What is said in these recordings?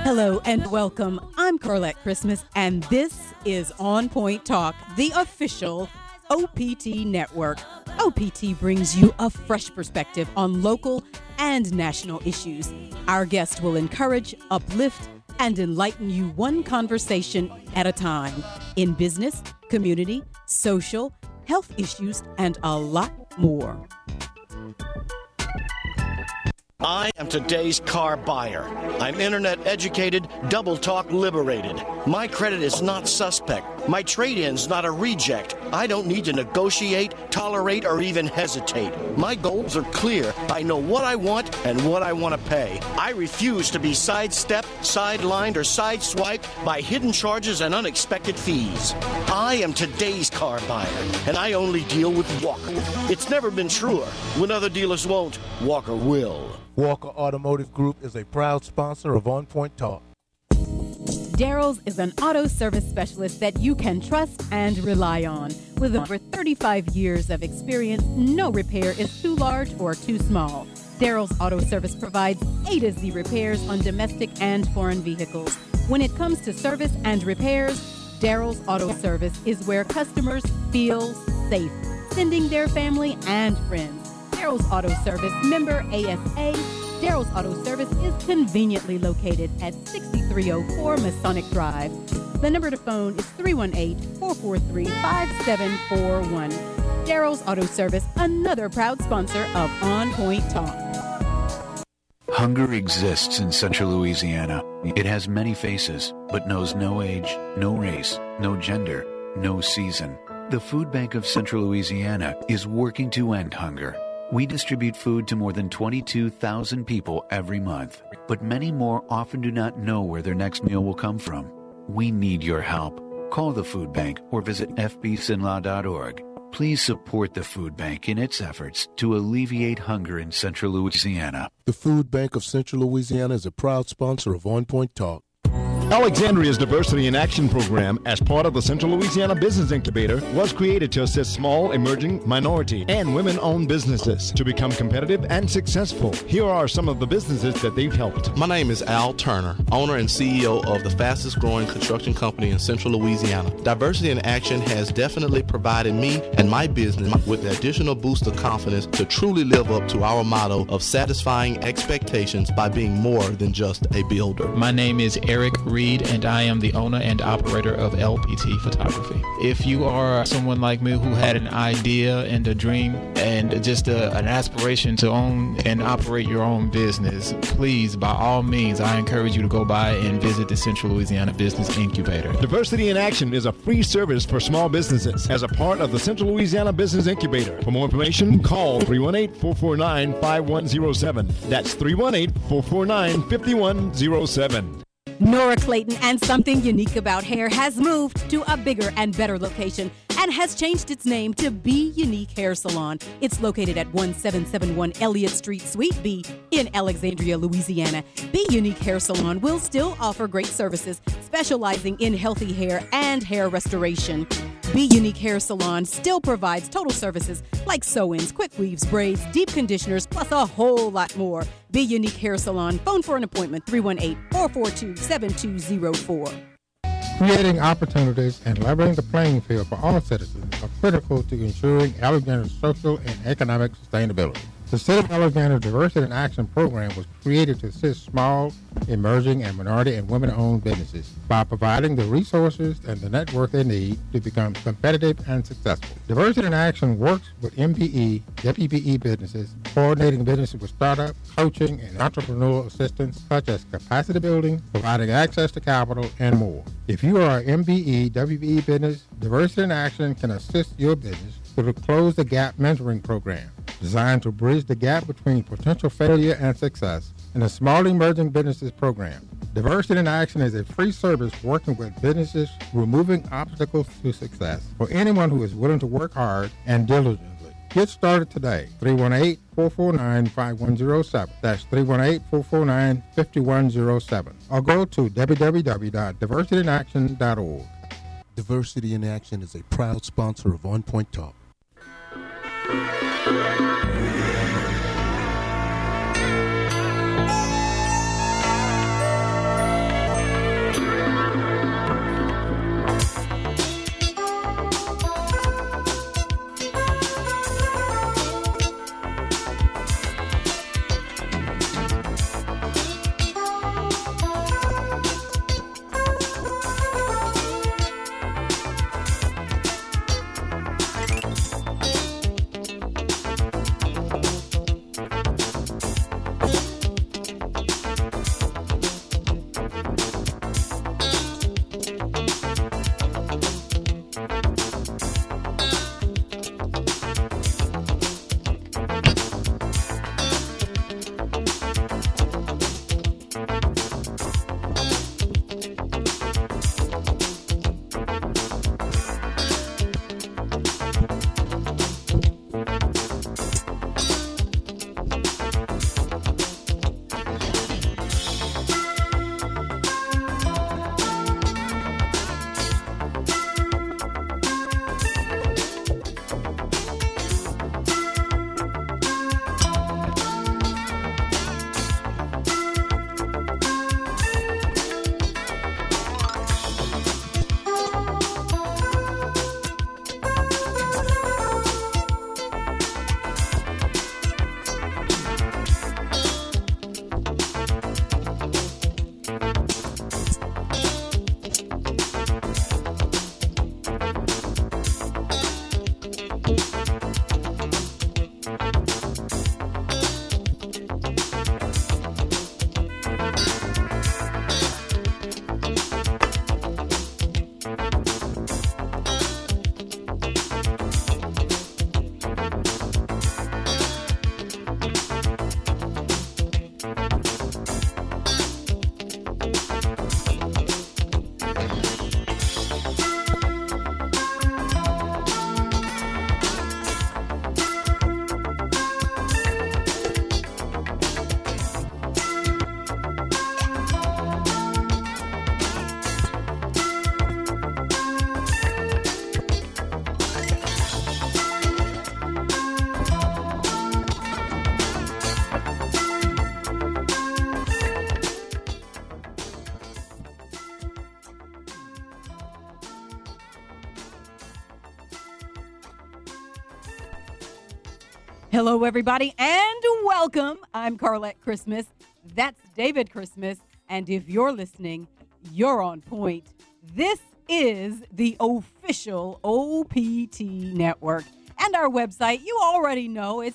Hello and welcome. I'm Carlette Christmas, and this is On Point Talk, the official OPT network. OPT brings you a fresh perspective on local and national issues. Our guest will encourage, uplift, and enlighten you one conversation at a time in business, community, social, health issues, and a lot more. I am today's car buyer. I'm internet educated, double talk liberated. My credit is not suspect. My trade-in's not a reject. I don't need to negotiate, tolerate, or even hesitate. My goals are clear. I know what I want and what I want to pay. I refuse to be sidestepped, sidelined, or sideswiped by hidden charges and unexpected fees. I am today's car buyer, and I only deal with Walker. It's never been truer. When other dealers won't, Walker will. Walker Automotive Group is a proud sponsor of On Point Talk. Daryl's is an auto service specialist that you can trust and rely on. With over 35 years of experience, no repair is too large or too small. Daryl's Auto Service provides A to Z repairs on domestic and foreign vehicles. When it comes to service and repairs, Daryl's Auto Service is where customers feel safe, sending their family and friends. Daryl's Auto Service, member ASA. Daryl's Auto Service is conveniently located at 6304 Masonic Drive. The number to phone is 318-443-5741. Daryl's Auto Service, another proud sponsor of On Point Talk. Hunger exists in central Louisiana. It has many faces, but knows no age, no race, no gender, no season. The Food Bank of Central Louisiana is working to end hunger. We distribute food to more than 22,000 people every month, but many more often do not know where their next meal will come from. We need your help. Call the Food Bank or visit fbsinlaw.org. Please support the Food Bank in its efforts to alleviate hunger in Central Louisiana. The Food Bank of Central Louisiana is a proud sponsor of On Point Talk. Alexandria's Diversity in Action program, as part of the Central Louisiana Business Incubator, was created to assist small, emerging, minority, and women-owned businesses to become competitive and successful. Here are some of the businesses that they've helped. My name is Al Turner, owner and CEO of the fastest growing construction company in Central Louisiana. Diversity in Action has definitely provided me and my business with the additional boost of confidence to truly live up to our motto of satisfying expectations by being more than just a builder. My name is Eric Reed, and I am the owner and operator of LPT Photography. If you are someone like me who had an idea and a dream and just an aspiration to own and operate your own business, please, by all means, I encourage you to go by and visit the Central Louisiana Business Incubator. Diversity in Action is a free service for small businesses as a part of the Central Louisiana Business Incubator. For more information, call 318-449-5107. That's 318-449-5107. Nora Clayton and Something Unique About Hair has moved to a bigger and better location and has changed its name to Be Unique Hair Salon. It's located at 1771 Elliott Street, Suite B in Alexandria, Louisiana. Be Unique Hair Salon will still offer great services, specializing in healthy hair and hair restoration. Be Unique Hair Salon still provides total services like sew-ins, quick weaves, braids, deep conditioners, plus a whole lot more. Be Unique Hair Salon. Phone for an appointment, 318-442-7204. Creating opportunities and leveling the playing field for all citizens are critical to ensuring Alexandria's social and economic sustainability. The City of Alexandria Diversity in Action program was created to assist small, emerging, and minority and women-owned businesses by providing the resources and the network they need to become competitive and successful. Diversity in Action works with MBE, WBE businesses, coordinating businesses with startup, coaching, and entrepreneurial assistance such as capacity building, providing access to capital, and more. If you are an MBE, WBE business, Diversity in Action can assist your business through the Close the Gap mentoring program, designed to bridge the gap between potential failure and success, and the Small Emerging Businesses program. Diversity in Action is a free service working with businesses, removing obstacles to success for anyone who is willing to work hard and diligently. Get started today. 318-449-5107. That's 318-449-5107. Or go to www.diversityinaction.org. Diversity in Action is a proud sponsor of On Point Talk. Hello, everybody, and welcome. I'm Carlette Christmas. That's David Christmas. And if you're listening, you're on point. This is the official OPT network. And our website, you already know, it's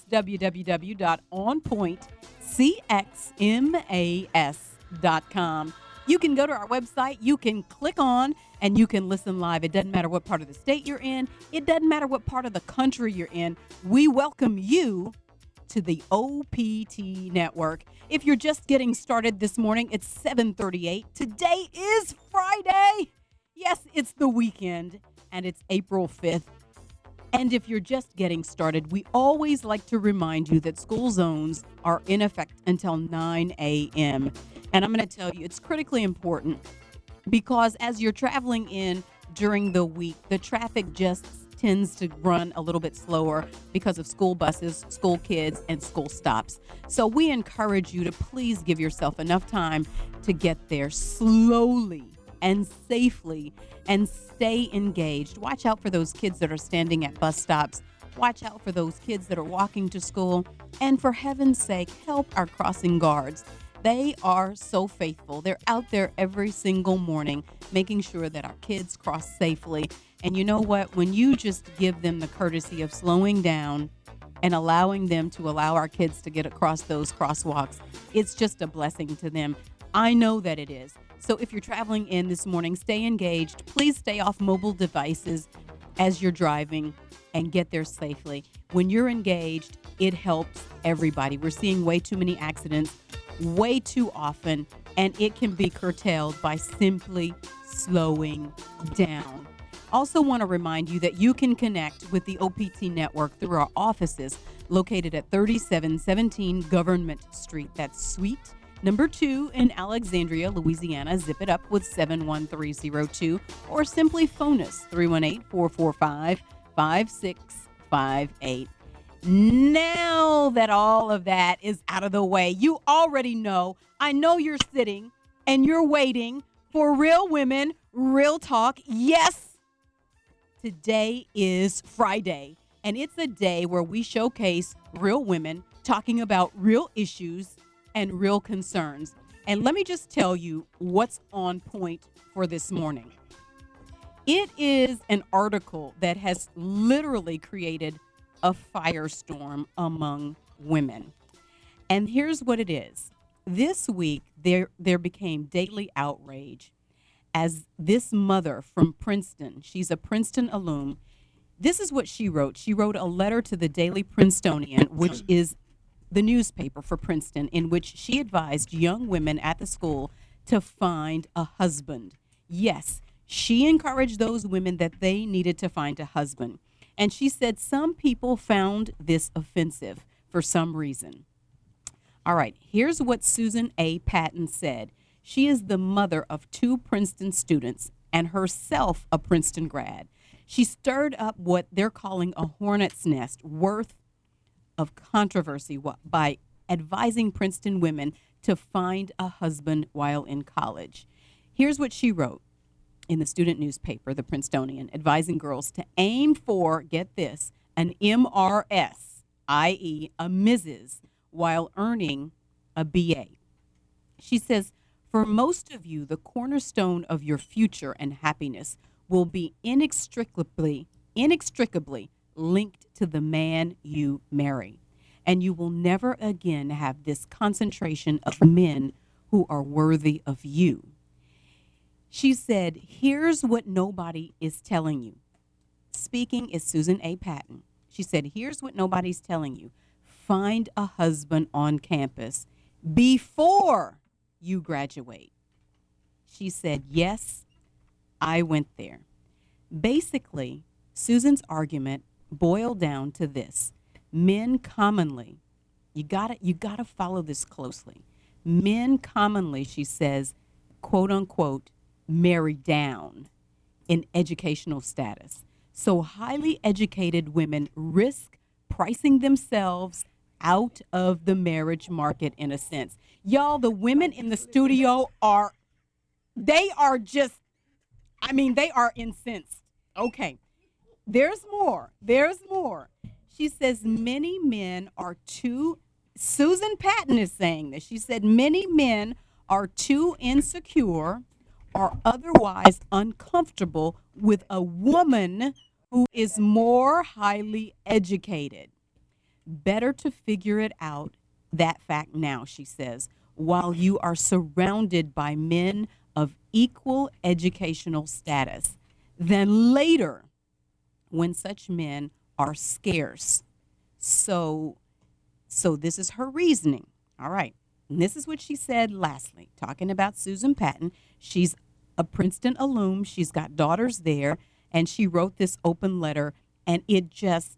www.onpointcxmas.com. You can go to our website, you can click on, and you can listen live. It doesn't matter what part of the state you're in. It doesn't matter what part of the country you're in. We welcome you to the OPT network. If you're just getting started this morning, it's 7:38. Today is Friday. Yes, it's the weekend, and it's April 5th. And if you're just getting started, we always like to remind you that school zones are in effect until 9 a.m. And I'm going to tell you, it's critically important because as you're traveling in during the week, the traffic just tends to run a little bit slower because of school buses, school kids, and school stops. So we encourage you to please give yourself enough time to get there slowly and safely and stay engaged. Watch out for those kids that are standing at bus stops. Watch out for those kids that are walking to school. And for heaven's sake, help our crossing guards. They are so faithful. They're out there every single morning making sure that our kids cross safely. And you know what? When you just give them the courtesy of slowing down and allowing them to allow our kids to get across those crosswalks, it's just a blessing to them. I know that it is. So if you're traveling in this morning, stay engaged. Please stay off mobile devices as you're driving and get there safely. When you're engaged, it helps everybody. We're seeing way too many accidents way too often, and it can be curtailed by simply slowing down. Also want to remind you that you can connect with the OPT network through our offices located at 3717 Government Street. That's Suite number 2 in Alexandria, Louisiana. Zip it up with 71302 or simply phone us 318-445-5658. Now that all of that is out of the way, you already know, I know you're sitting and you're waiting for Real Women, Real Talk. Yes, today is Friday, and it's a day where we showcase real women talking about real issues and real concerns. And let me just tell you what's on point for this morning. It is an article that has literally created a firestorm among women. And here's what it is. This week, there became daily outrage as this mother from Princeton, she's a Princeton alum, this is what she wrote. She wrote a letter to the Daily Princetonian, which is the newspaper for Princeton, in which she advised young women at the school to find a husband. Yes, she encouraged those women that they needed to find a husband. And she said some people found this offensive for some reason. All right, here's what Susan A. Patton said. She is the mother of 2 Princeton students and herself a Princeton grad. She stirred up what they're calling a hornet's nest worth of controversy by advising Princeton women to find a husband while in college. Here's what she wrote in the student newspaper, the Princetonian, advising girls to aim for, get this, an MRS, i.e. a Mrs., while earning a BA. She says, for most of you, the cornerstone of your future and happiness will be inextricably linked to the man you marry. And you will never again have this concentration of men who are worthy of you. She said, here's what nobody is telling you. Speaking is Susan A. Patton. She said, here's what nobody's telling you. Find a husband on campus before you graduate. She said, yes, I went there. Basically, Susan's argument boiled down to this. Men commonly, you gotta follow this closely. Men commonly, she says, quote unquote, marry down in educational status. So highly educated women risk pricing themselves out of the marriage market in a sense. Y'all, the women in the studio they are incensed. Okay, there's more. She says many men are too, Susan Patton is saying this. She said many men are too insecure or otherwise uncomfortable with a woman who is more highly educated. Better to figure it out, that fact now, she says, while you are surrounded by men of equal educational status, than later when such men are scarce. So this is her reasoning. All right. And this is what she said lastly, talking about Susan Patton. She's a Princeton alum. She's got daughters there. And she wrote this open letter, and it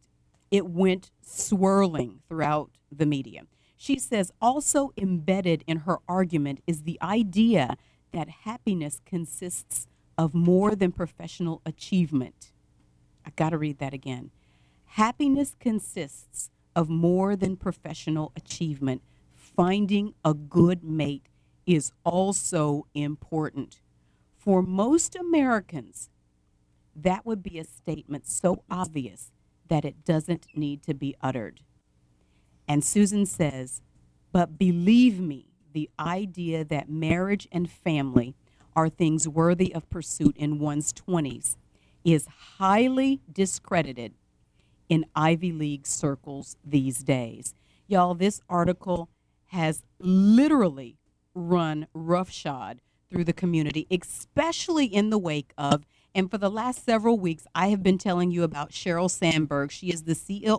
went swirling throughout the media. She says also embedded in her argument is the idea that happiness consists of more than professional achievement. I got to read that again. Happiness consists of more than professional achievement. Finding a good mate is also important. For most Americans, that would be a statement so obvious that it doesn't need to be uttered. And Susan says, but believe me, the idea that marriage and family are things worthy of pursuit in one's 20s is highly discredited in Ivy League circles these days. Y'all, this article has literally run roughshod through the community, especially in the wake of, and for the last several weeks, I have been telling you about Sheryl Sandberg. She is the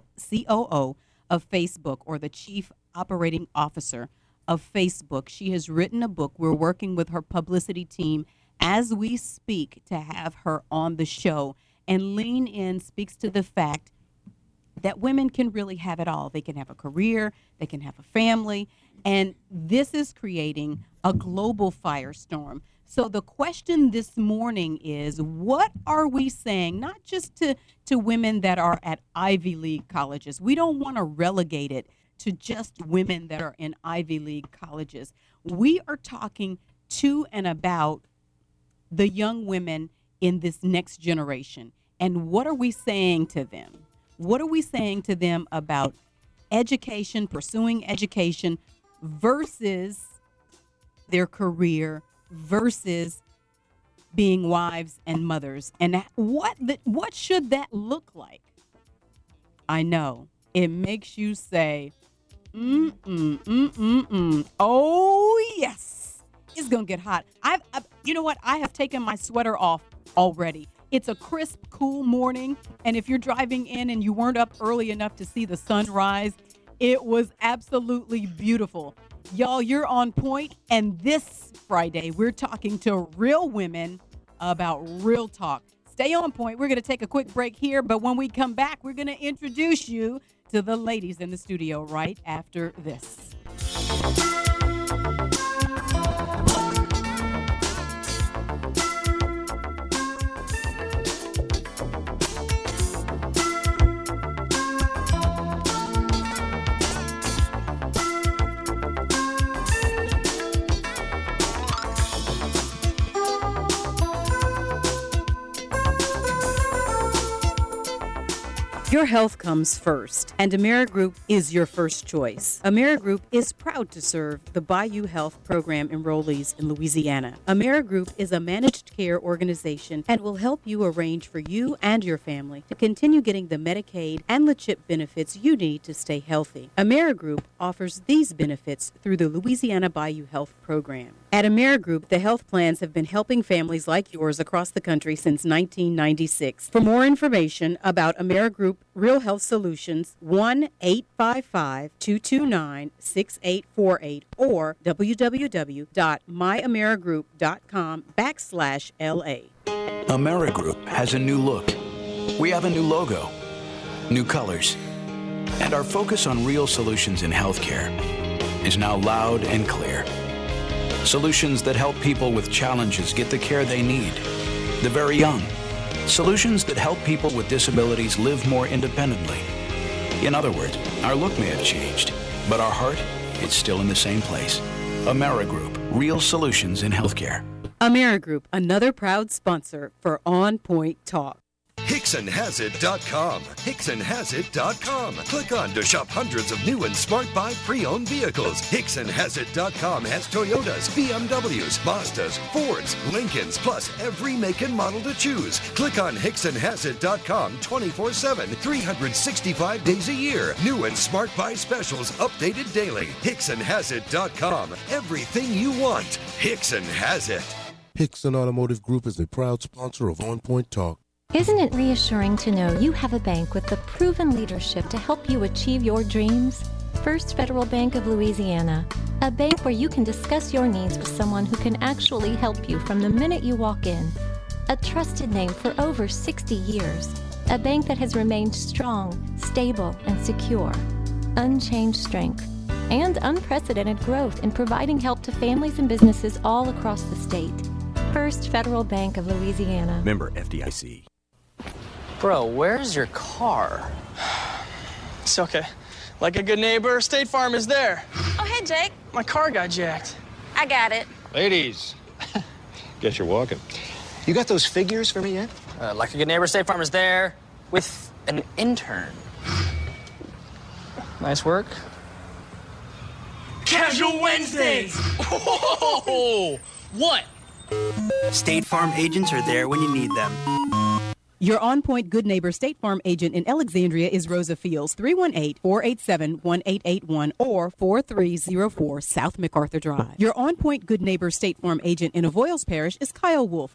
COO of Facebook, or the Chief Operating Officer of Facebook. She has written a book. We're working with her publicity team as we speak to have her on the show. And Lean In speaks to the fact that women can really have it all. They can have a career, they can have a family, and this is creating a global firestorm. So the question this morning is, what are we saying, not just to women that are at Ivy League colleges? We don't want to relegate it to just women that are in Ivy League colleges. We are talking to and about the young women in this next generation. And what are we saying to them? What are we saying to them about education, pursuing education versus their career, versus being wives and mothers? And what should that look like? I know it makes you say, oh yes, it's gonna get hot. You know what? I have taken my sweater off already. It's a crisp, cool morning, and if you're driving in and you weren't up early enough to see the sunrise, it was absolutely beautiful. Y'all, you're on point, and this Friday, we're talking to real women about real talk. Stay on point. We're going to take a quick break here, but when we come back, we're going to introduce you to the ladies in the studio right after this. Your health comes first, and AmeriGroup is your first choice. AmeriGroup is proud to serve the Bayou Health Program enrollees in Louisiana. AmeriGroup is a managed care organization and will help you arrange for you and your family to continue getting the Medicaid and the CHIP benefits you need to stay healthy. AmeriGroup offers these benefits through the Louisiana Bayou Health Program. At AmeriGroup, the health plans have been helping families like yours across the country since 1996. For more information about AmeriGroup Real Health Solutions, 1-855-229-6848 or www.myamerigroup.com/LA. AmeriGroup has a new look. We have a new logo, new colors, and our focus on real solutions in healthcare is now loud and clear. Solutions that help people with challenges get the care they need. The very young. Solutions that help people with disabilities live more independently. In other words, our look may have changed, but our heart is still in the same place. AmeriGroup, real solutions in healthcare. AmeriGroup, another proud sponsor for On Point Talk. Hey HicksonHasIt.com. HicksonHasIt.com. Click on to shop hundreds of new and Smart Buy pre-owned vehicles. HicksonHasIt.com has Toyotas, BMWs, Mazdas, Fords, Lincolns, plus every make and model to choose. Click on HicksonHasIt.com 24/7, 365 days a year. New and Smart Buy specials updated daily. HicksonHasIt.com. Everything you want. Hickson has it. Hickson Automotive Group is a proud sponsor of On Point Talk. Isn't it reassuring to know you have a bank with the proven leadership to help you achieve your dreams? First Federal Bank of Louisiana, a bank where you can discuss your needs with someone who can actually help you from the minute you walk in. A trusted name for over 60 years, a bank that has remained strong, stable, and secure. Unchanged strength and unprecedented growth in providing help to families and businesses all across the state. First Federal Bank of Louisiana. Member FDIC. Bro, where's your car? It's okay. Like a good neighbor, State Farm is there. Oh, hey, Jake. My car got jacked. I got it. Ladies, guess you're walking. You got those figures for me yet? Like a good neighbor, State Farm is there with an intern. Nice work. Casual Wednesdays! Oh, what? State Farm agents are there when you need them. Your on-point Good Neighbor State Farm agent in Alexandria is Rosa Fields, 318-487-1881 or 4304 South MacArthur Drive. Your on-point Good Neighbor State Farm agent in Avoyles Parish is Kyle Wolf,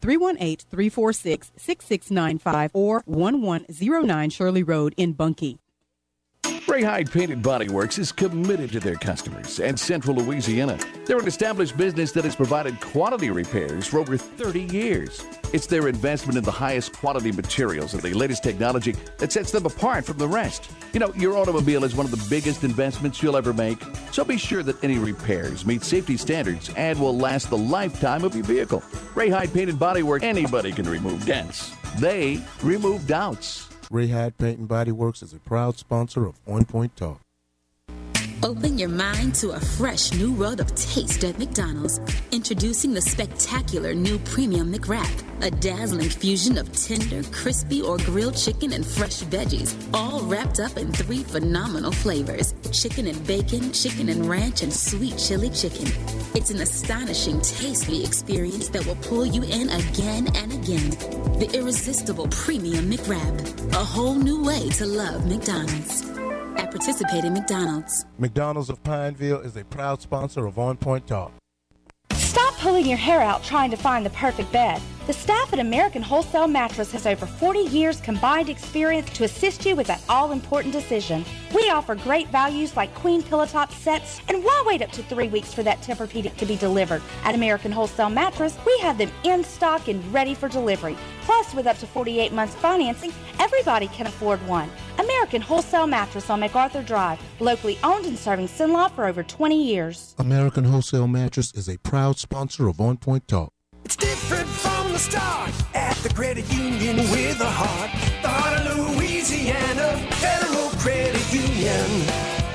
318-346-6695 or 1109 Shirley Road in Bunkie. Ray Hyde Painted Body Works is committed to their customers and Central Louisiana. They're an established business that has provided quality repairs for over 30 years. It's their investment in the highest quality materials and the latest technology that sets them apart from the rest. You know, your automobile is one of the biggest investments you'll ever make, so be sure that any repairs meet safety standards and will last the lifetime of your vehicle. Ray Hyde Painted Body Works, anybody can remove dents. They remove doubts. Ray Hyde Paint and Body Works is a proud sponsor of On Point Talk. Open your mind to a fresh new world of taste at McDonald's. Introducing the spectacular new Premium McWrap, a dazzling fusion of tender, crispy, or grilled chicken and fresh veggies, all wrapped up in 3 phenomenal flavors: chicken and bacon, chicken and ranch, and sweet chili chicken. It's an astonishing, tasty experience that will pull you in again and again. The irresistible Premium McWrap, a whole new way to love McDonald's. At participating McDonald's. McDonald's of Pineville is a proud sponsor of On Point Talk. Stop pulling your hair out trying to find the perfect bed. The staff at American Wholesale Mattress has over 40 years combined experience to assist you with that all-important decision. We offer great values like queen pillow top sets, and why wait up to 3 weeks for that Tempur-Pedic to be delivered? At American Wholesale Mattress, we have them in stock and ready for delivery. Plus, with up to 48 months financing, everybody can afford one. American Wholesale Mattress on MacArthur Drive, locally owned and serving Cenla for over 20 years. American Wholesale Mattress is a proud sponsor of On Point Talk. It's different from the start at the credit union with a heart. The heart of Louisiana, Federal Credit Union.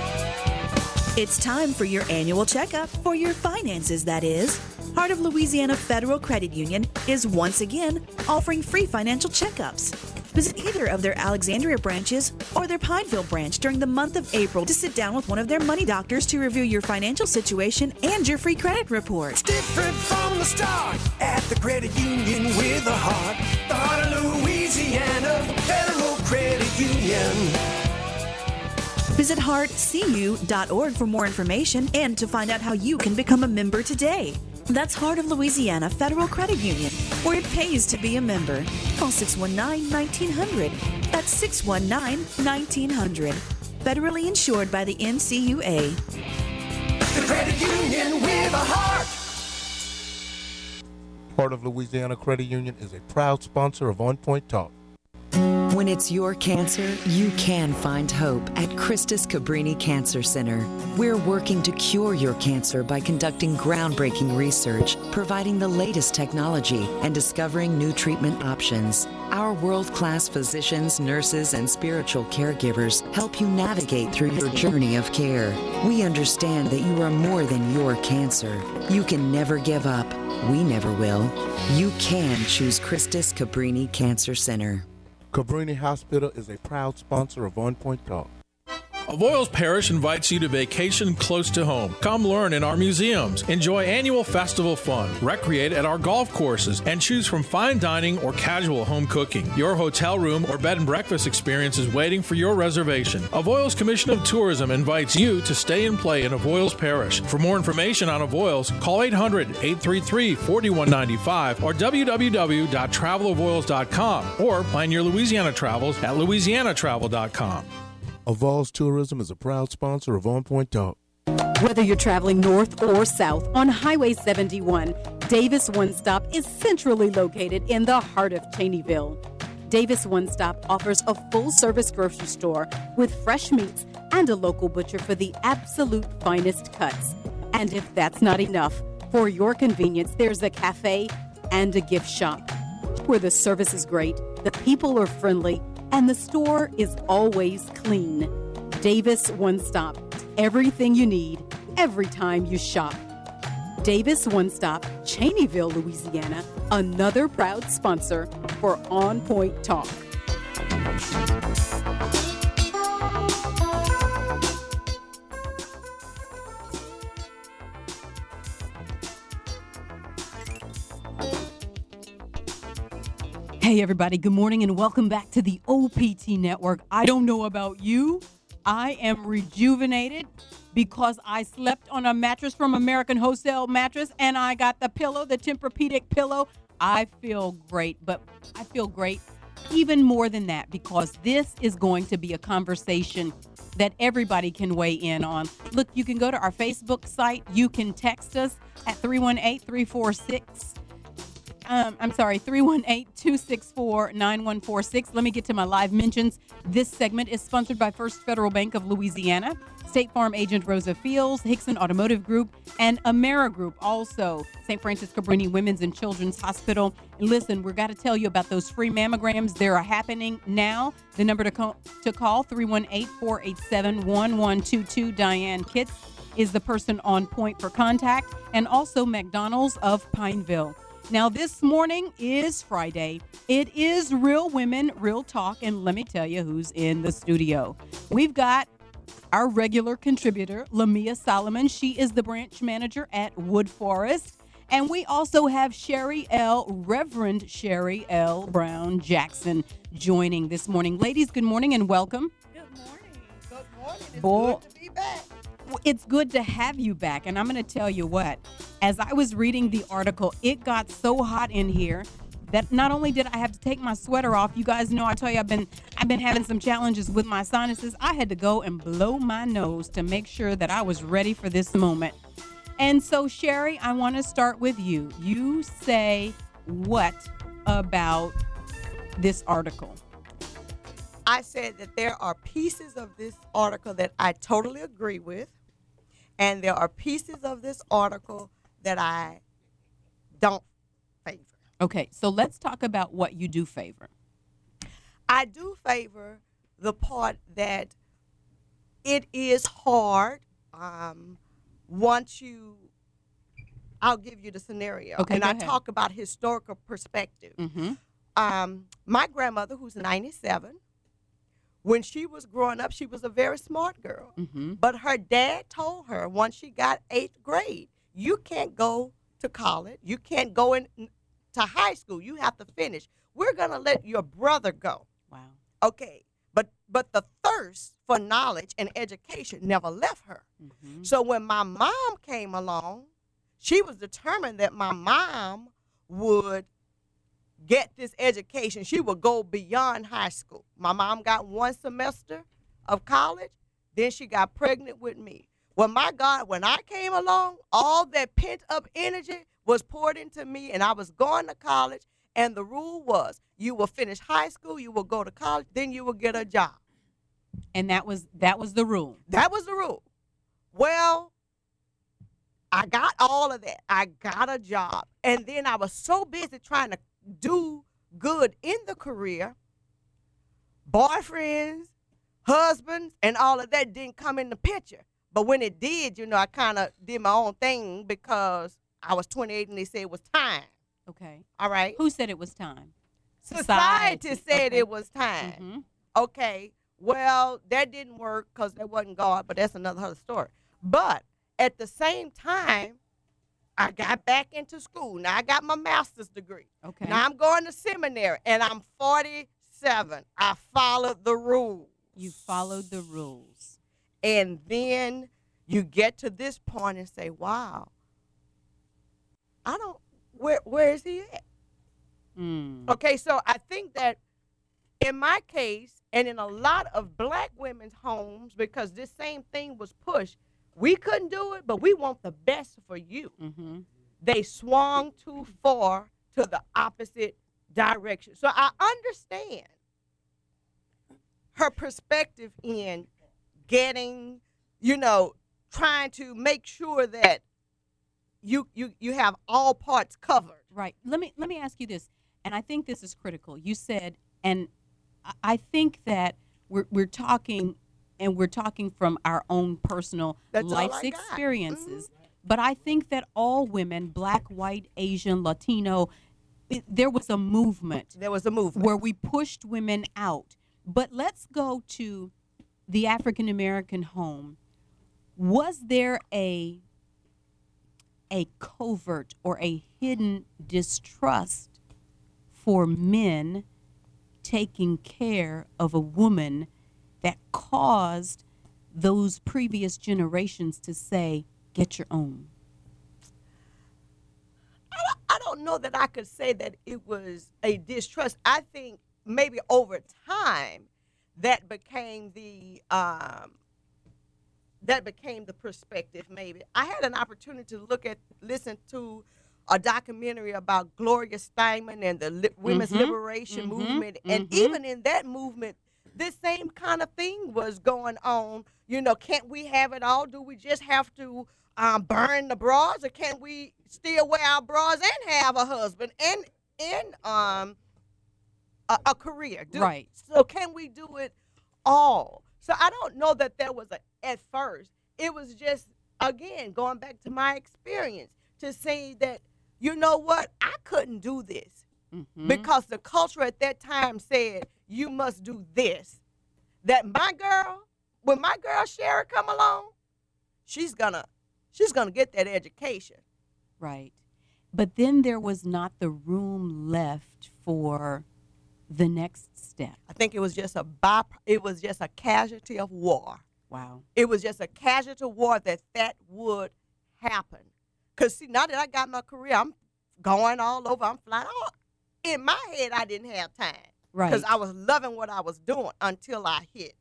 It's time for your annual checkup for your finances, that is. Heart of Louisiana Federal Credit Union is once again offering free financial checkups. Visit either of their Alexandria branches or their Pineville branch during the month of April to sit down with one of their money doctors to review your financial situation and your free credit report. It's different from the start at the credit union with a heart. The heart of Louisiana, Federal Credit Union. Visit heartcu.org for more information and to find out how you can become a member today. That's Heart of Louisiana Federal Credit Union, where it pays to be a member. Call 619-1900. That's 619-1900. Federally insured by the NCUA. The credit union with a heart. Heart of Louisiana Credit Union is a proud sponsor of On Point Talk. When it's your cancer, you can find hope at Christus Cabrini Cancer Center. We're working to cure your cancer by conducting groundbreaking research, providing the latest technology, and discovering new treatment options. Our world-class physicians, nurses, and spiritual caregivers help you navigate through your journey of care. We understand that you are more than your cancer. You can never give up. We never will. You can choose Christus Cabrini Cancer Center. Cabrini Hospital is a proud sponsor of On Point Talk. Avoyelles Parish invites you to vacation close to home. Come learn in our museums, enjoy annual festival fun, recreate at our golf courses, and choose from fine dining or casual home cooking. Your hotel room or bed and breakfast experience is waiting for your reservation. Avoyelles Commission of Tourism invites you to stay and play in Avoyelles Parish. For more information on Avoyelles, call 800-833-4195 or www.travelavoyelles.com or plan your Louisiana travels at louisianatravel.com. Avoyelles Tourism is a proud sponsor of On Point Talk. Whether you're traveling north or south on Highway 71, Davis One Stop is centrally located in the heart of Cheneyville. Davis One Stop offers a full-service grocery store with fresh meats and a local butcher for the absolute finest cuts. And if that's not enough, for your convenience, there's a cafe and a gift shop where the service is great, the people are friendly, and the store is always clean. Davis One Stop. Everything you need, every time you shop. Davis One Stop, Cheneyville, Louisiana, another proud sponsor for On Point Talk. Hey everybody, good morning and welcome back to the OPT Network. I don't know about you, I am rejuvenated because I slept on a mattress from American Wholesale Mattress and I got the pillow, the Tempur-Pedic pillow. I feel great, but I feel great even more than that because this is going to be a conversation that everybody can weigh in on. Look, you can go to our Facebook site. You can text us at 318-264-9146. Let me get to my live mentions. This segment is sponsored by First Federal Bank of Louisiana, State Farm agent Rosa Fields, Hickson Automotive Group, and Amera Group. Also, St. Francis Cabrini Women's and Children's Hospital. And listen, we've got to tell you about those free mammograms. They are happening now. The number to call, 318-487-1122. Diane Kitts is the person on point for contact. And also McDonald's of Pineville. Now, this morning is Friday. It is Real Women, Real Talk, and let me tell you who's in the studio. We've got our regular contributor, Lamia Solomon. She is the branch manager at Wood Forest. And we also have Reverend Sherry L. Brown Jackson joining this morning. Ladies, good morning and welcome. Good morning. Good morning. It's good to be back. It's good to have you back. And I'm going to tell you what, as I was reading the article, it got so hot in here that not only did I have to take my sweater off, you guys know I tell you I've been having some challenges with my sinuses. I had to go and blow my nose to make sure that I was ready for this moment. And so, Sherry, I want to start with you. You say what about this article? I said that there are pieces of this article that I totally agree with, and there are pieces of this article that I don't favor. Okay, so let's talk about what you do favor. I do favor the part that it is hard I'll give you the scenario. Okay, and go I ahead. talk about historical perspective. Mm-hmm. My grandmother, who's 97, when she was growing up, she was a very smart girl. Mm-hmm. But her dad told her once she got 8th grade, you can't go to college. You can't go to high school. You have to finish. We're going to let your brother go. Wow. Okay. But the thirst for knowledge and education never left her. Mm-hmm. So when my mom came along, she was determined that my mom would get this education. She would go beyond high school. My mom got 1 semester of college, then she got pregnant with me. Well, my God, when I came along, all that pent-up energy was poured into me, and I was going to college, and the rule was you will finish high school, you will go to college, then you will get a job. And that was the rule. That was the rule. Well, I got all of that. I got a job. And then I was so busy trying to do good in the career, boyfriends, husbands, and all of that didn't come in the picture. But when it did, I kind of did my own thing because I was 28 and they said it was time. Okay. All right. Who said it was time? Society said Okay. it was time. Okay, well, that didn't work because there wasn't God, but that's another story. But at the same time, I got back into school. Now I got my master's degree. Okay. Now I'm going to seminary, and I'm 47. I followed the rules. You followed the rules. And then you get to this point and say, wow, where is he at? Okay, so I think that in my case, and in a lot of black women's homes, because this same thing was pushed, we couldn't do it, but we want the best for you. They swung too far to the opposite direction. So I understand her perspective in getting, trying to make sure that you have all parts covered. Right. Let me ask you this, and I think this is critical. You said, and I think that we're talking from our own personal life's experiences. But I think that all women, black, white, Asian, Latino, there was a movement. There was a movement where we pushed women out. But let's go to the African American home. Was there a covert or a hidden distrust for men taking care of a woman that caused those previous generations to say, get your own? I don't know that I could say that it was a distrust. I think maybe over time that became the perspective. Maybe I had an opportunity to listen to a documentary about Gloria Steinem and the women's liberation movement, and even in that movement, this same kind of thing was going on. Can't we have it all? Do we just have to burn the bras, or can we still wear our bras and have a husband and a career? Right. So can we do it all? So I don't know that there was at first. It was just, again, going back to my experience, to say that, you know what, I couldn't do this because the culture at that time said you must do this. That when my girl Sherry come along, she's gonna get that education. Right. But then there was not the room left for the next step. I think it was just a casualty of war. Wow. It was just a casualty of war that would happen. Because, see, now that I got my career, I'm going all over. I'm flying. In my head, I didn't have time. Right. Because I was loving what I was doing until I hit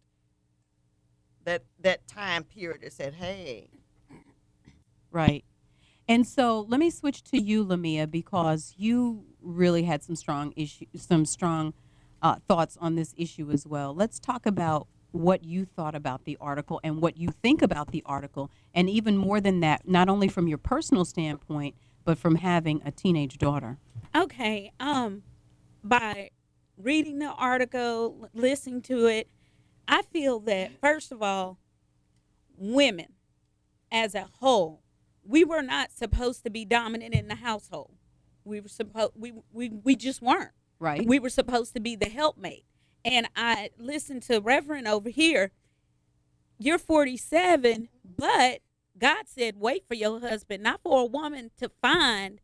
that time period that said, hey. Right. And so let me switch to you, Lamia, because you really had some strong thoughts on this issue as well. Let's talk about what you thought about the article and what you think about the article, and even more than that, not only from your personal standpoint, but from having a teenage daughter. Okay. By reading the article, listening to it, I feel that, first of all, women as a whole, we were not supposed to be dominant in the household. We just weren't. Right. We were supposed to be the helpmate. And I listened to Reverend over here. You're 47, but God said, wait for your husband, not for a woman to find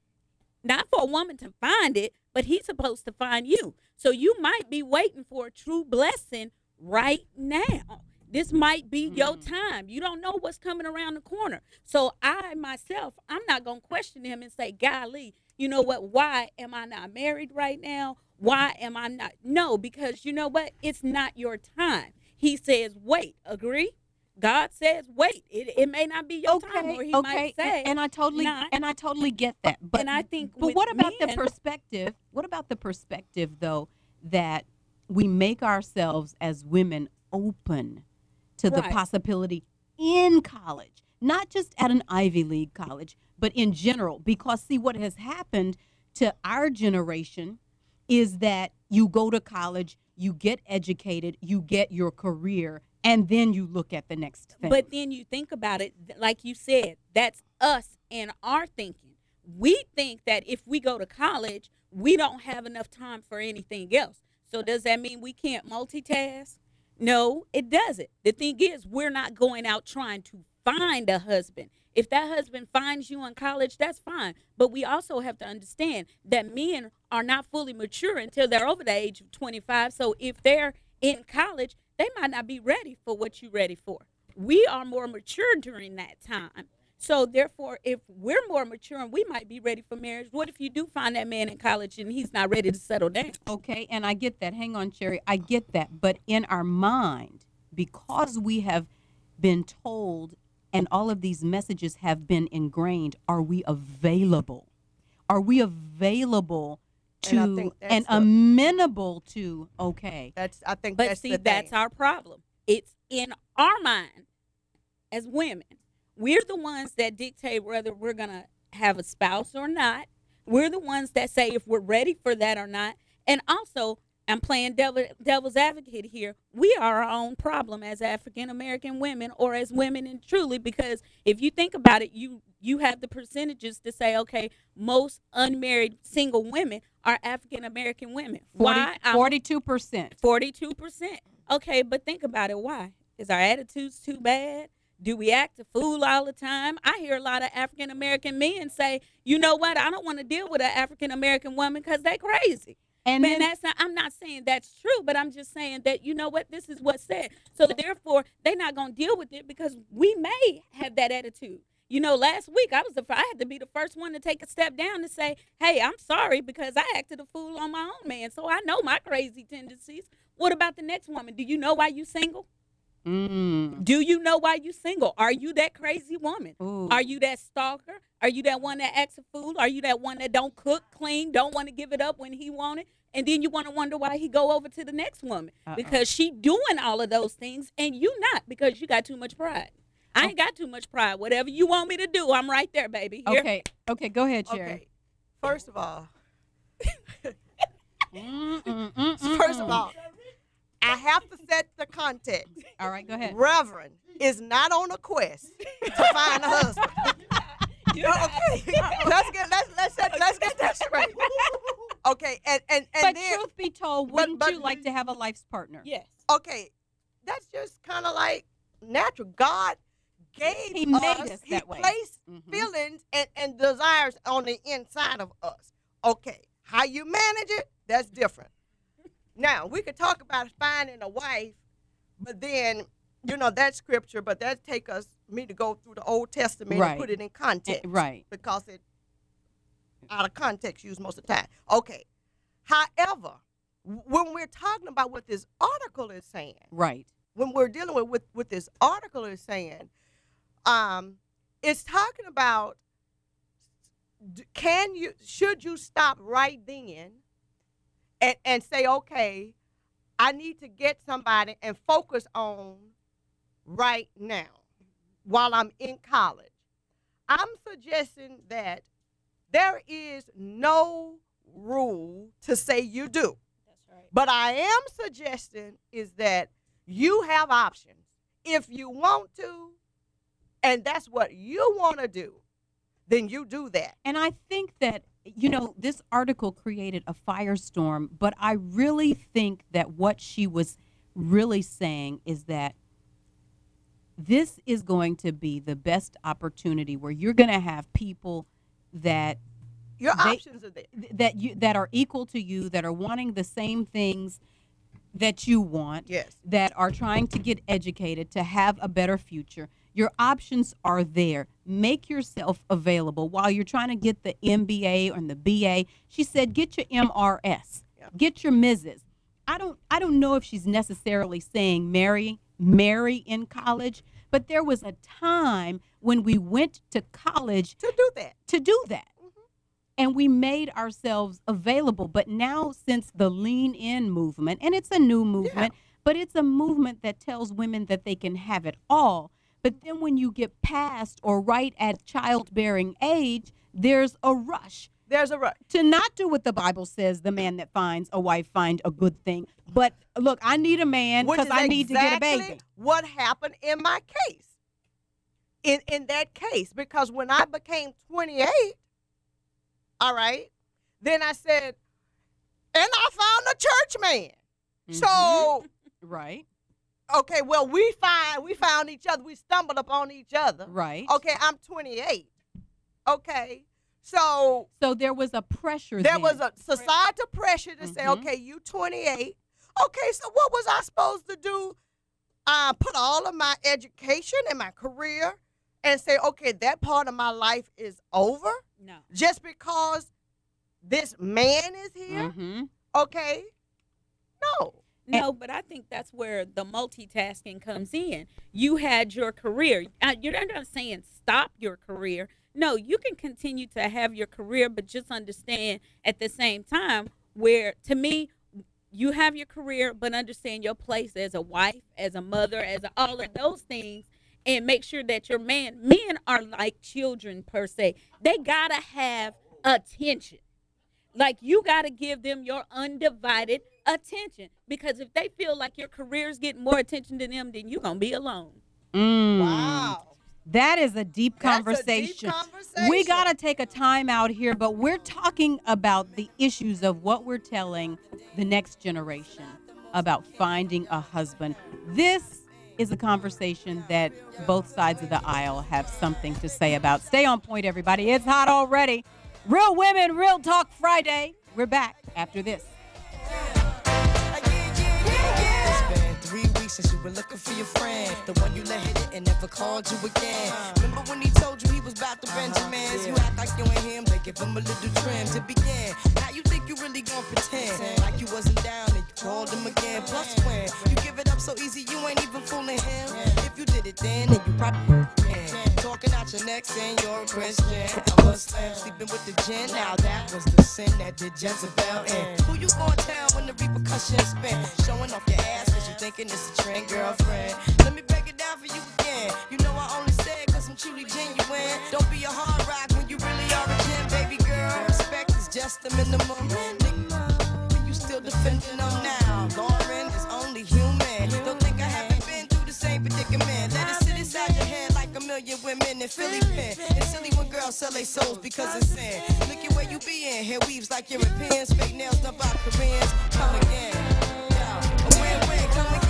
it, but he's supposed to find you. So you might be waiting for a true blessing right now. This might be your time. You don't know what's coming around the corner. So I'm not going to question him and say, golly, you know what? Why am I not married right now? Why am I not? No, because you know what? It's not your time. He says, wait. Agree? God says, wait. It may not be your time, or he might say, and I totally get that. But and I think, but what about the perspective? What about the perspective, though, that we make ourselves as women open to the possibility in college, not just at an Ivy League college, but in general? Because see, what has happened to our generation is that you go to college, you get educated, you get your career, and then you look at the next thing. But then you think about it, like you said, that's us and our thinking. we think that if we go to college, we don't have enough time for anything else. So does that mean we can't multitask? No, it doesn't. The thing is, we're not going out trying to find a husband. If that husband finds you in college, that's fine. But we also have to understand that men are not fully mature until they're over the age of 25. So if they're in college, they might not be ready for what you're ready for. We are more mature during that time. So therefore, if we're more mature and we might be ready for marriage, what if you do find that man in college and he's not ready to settle down? Okay, and I get that. Hang on, Sherry. I get that. But in our mind, because we have been told and all of these messages have been ingrained, are we available? Are we available to and amenable to, okay. I think but that's see, the that's thing. our problem. It's in our mind as women. We're the ones that dictate whether we're going to have a spouse or not. We're the ones that say if we're ready for that or not. And also, I'm playing devil's advocate here. We are our own problem as African-American women or as women in truly, because if you think about it, you have the percentages to say, okay, most unmarried single women are African-American women. Why? 42%. 42%. Okay, but think about it. Why? Is our attitudes too bad? Do we act a fool all the time? I hear a lot of African-American men say, you know what, I don't want to deal with an African-American woman because they crazy. And man, I'm not saying that's true, but I'm just saying that, you know what, this is what's said. So therefore, they're not going to deal with it because we may have that attitude. You know, last week I had to be the first one to take a step down to say, hey, I'm sorry because I acted a fool on my own man. So I know my crazy tendencies. What about the next woman? Do you know why you single? Do you know why you single? Are you that crazy woman? Ooh. Are you that stalker? Are you that one that acts a fool? Are you that one that don't cook, clean, don't want to give it up when he want it? And then you want to wonder why he go over to the next woman because she doing all of those things and you not because you got too much pride. I ain't got too much pride. Whatever you want me to do, I'm right there, baby. Here. Okay, go ahead, Sherry. Okay. First of all, I have to set the context. All right, go ahead. Reverend is not on a quest to find a husband. Okay, let's get that straight. Okay, and but then, truth be told, wouldn't you like to have a life's partner? Yes. Okay, that's just kind of like natural. God gave He made us that He way. placed feelings and desires on the inside of us. Okay, how you manage it, that's different. Now, we could talk about finding a wife, but then, you know, that's scripture, but that take me to go through the Old Testament and put it in context. Right. Because it, out of context, used most of the time. Okay. However, when we're talking about what this article is saying. Right. When we're dealing with what this article is saying, it's talking about should you stop right then and say, okay, I need to get somebody and focus on right now while I'm in college. I'm suggesting that there is no rule to say you do. That's right. But I am suggesting is that you have options. If you want to, and that's what you want to do, then you do that. And I think that, you know, this article created a firestorm, but I really think that what she was really saying is that this is going to be the best opportunity where you're going to have people that options are there, that are equal to you, that are wanting the same things that you want, yes, that are trying to get educated, to have a better future. Your options are there. Make yourself available while you're trying to get the MBA or the BA. She said, get your MRS, get your Mrs. I don't know if she's necessarily saying marry in college, but there was a time when we went to college to do that. Mm-hmm. And we made ourselves available. But now, since the Lean In movement, and it's a new movement, but it's a movement that tells women that they can have it all. But then when you get past or right at childbearing age, there's a rush. There's a rush. To not do what the Bible says, the man that finds a wife find a good thing. But look, I need a man because I need to get a baby. What happened in my case? In that case, because when I became 28, All right. Then I said, and I found a church man. So, right. Okay, well, we found each other. We stumbled upon each other. Right. Okay, I'm 28. Okay. So there was a pressure There then. was a societal pressure to say, okay, you 28. Okay, so what was I supposed to do? Put all of my education and my career and say, okay, that part of my life is over? No. Just because this man is here? Okay. No, but I think that's where the multitasking comes in. You had your career. You're not saying stop your career. No, you can continue to have your career, but just understand at the same time where, to me, you have your career, but understand your place as a wife, as a mother, as all of those things, and make sure that your men are like children per se. They got to have attention. Like, you got to give them your undivided attention, because if they feel like your career is getting more attention to them, then you're going to be alone. Wow. That is a deep conversation. That's a deep conversation. We got to take a time out here, but we're talking about the issues of what we're telling the next generation about finding a husband. This is a conversation that both sides of the aisle have something to say about. Stay on point, everybody. It's hot already. Real Women, Real Talk Friday. We're back after this. It's been 3 weeks since you were looking for your friend, the one you let hit it and never called you again. Remember when he told you he was about to Benjamins? You act like you ain't him, they give him a little trim to begin. Now you think you really gon' pretend like you wasn't down and you called him again. Plus when you give it up so easy, you ain't even fooling him. If you did it then you probably can. Talking out your neck saying you're a Christian, a Muslim, sleeping with the gin. Now that was the sin that did Jezebel in. Who you gonna tell when the repercussions spin? Showing off your ass cause you thinking it's a trend, girlfriend. Let me break it down for you again. You know I only said cause I'm truly genuine. Don't be a hard rock when you really are a gem, baby girl. Respect is just the minimum. Nigga, you still defending them now. Lauren is only human. Don't think I haven't been through the same predicament. Let it sit inside your head like a million women in Philly pen. It's silly when girls sell their souls because it's sin. Look at where you be in. Hair weaves like Europeans. Fake nails done by Koreans. Come again. A win-win. Come again.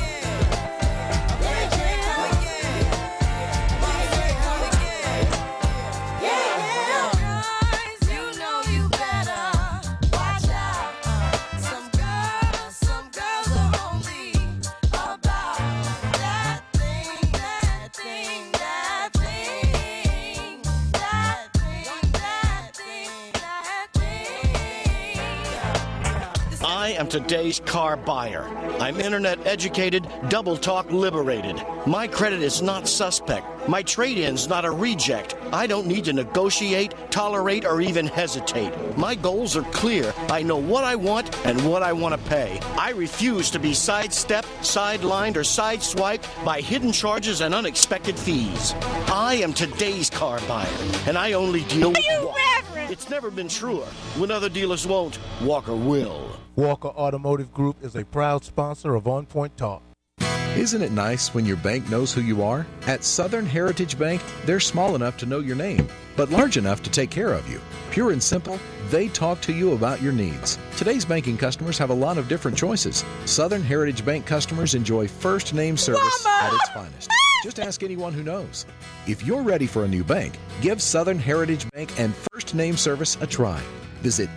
I am today's car buyer. I'm internet educated, double talk liberated. My credit is not suspect. My trade-in's not a reject. I don't need to negotiate, tolerate, or even hesitate. My goals are clear. I know what I want and what I want to pay. I refuse to be sidestepped, sidelined, or sideswiped by hidden charges and unexpected fees. I am today's car buyer, and I only deal with Walker. It's never been truer. When other dealers won't, Walker will. Walker Automotive Group is a proud sponsor of On Point Talk. Isn't it nice when your bank knows who you are? At Southern Heritage Bank, they're small enough to know your name, but large enough to take care of you. Pure and simple, they talk to you about your needs. Today's banking customers have a lot of different choices. Southern Heritage Bank customers enjoy first name service at its finest. Just ask anyone who knows. If you're ready for a new bank, give Southern Heritage Bank and first name service a try. Visit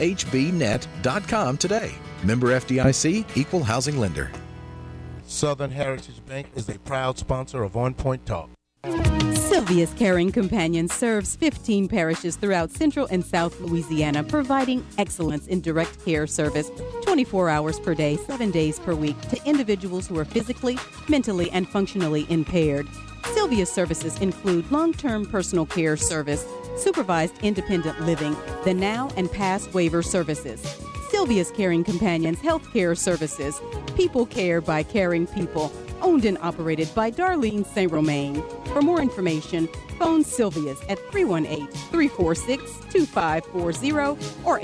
shbnet.com today. Member FDIC, Equal Housing Lender. Southern Heritage Bank is a proud sponsor of On Point Talk. Sylvia's Caring Companion serves 15 parishes throughout Central and South Louisiana, providing excellence in direct care service 24 hours per day, 7 days per week to individuals who are physically, mentally, and functionally impaired. Sylvia's services include long-term personal care service, supervised independent living, the now and past waiver services. Sylvia's Caring Companions Health Care Services, People Care by Caring People, owned and operated by Darlene St. Romain. For more information, phone Sylvia's at 318-346-2540 or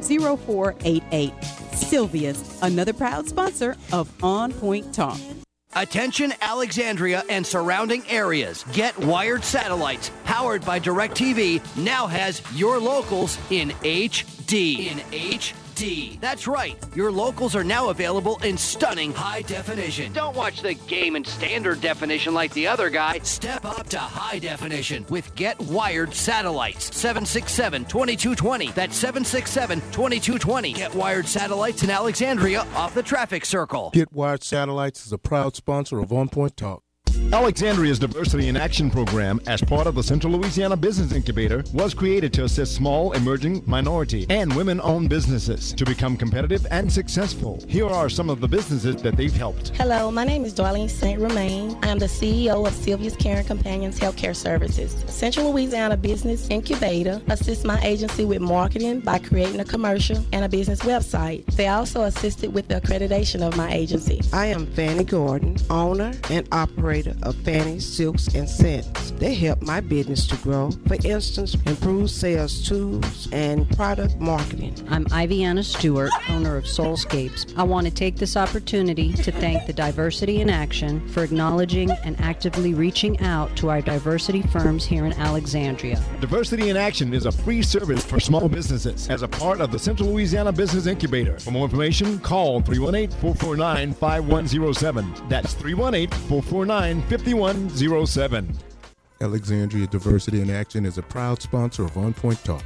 800-660-0488. Sylvia's, another proud sponsor of On Point Talk. Attention Alexandria and surrounding areas. Get Wired Satellites, powered by DirecTV, now has your locals in HD. In HD. That's right. Your locals are now available in stunning high definition. Don't watch the game in standard definition like the other guy. Step up to high definition with Get Wired Satellites. 767-2220. That's 767-2220. Get Wired Satellites in Alexandria off the traffic circle. Get Wired Satellites is a proud sponsor of On Point Talk. Alexandria's Diversity in Action program, as part of the Central Louisiana Business Incubator, was created to assist small, emerging, minority, and women-owned businesses to become competitive and successful. Here are some of the businesses that they've helped. Hello, my name is Darlene St. Romain. I am the CEO of Sylvia's Caring Companions Healthcare Services. Central Louisiana Business Incubator assists my agency with marketing by creating a commercial and a business website. They also assisted with the accreditation of my agency. I am Fanny Gordon, owner and operator of Fanny Silks and Scents. They help my business to grow. For instance, improve sales tools and product marketing. I'm Iviana Stewart, owner of Soulscapes. I want to take this opportunity to thank the Diversity in Action for acknowledging and actively reaching out to our diversity firms here in Alexandria. Diversity in Action is a free service for small businesses as a part of the Central Louisiana Business Incubator. For more information, call 318-449-5107. That's 318-449-5107. Alexandria Diversity in Action is a proud sponsor of On Point Talk.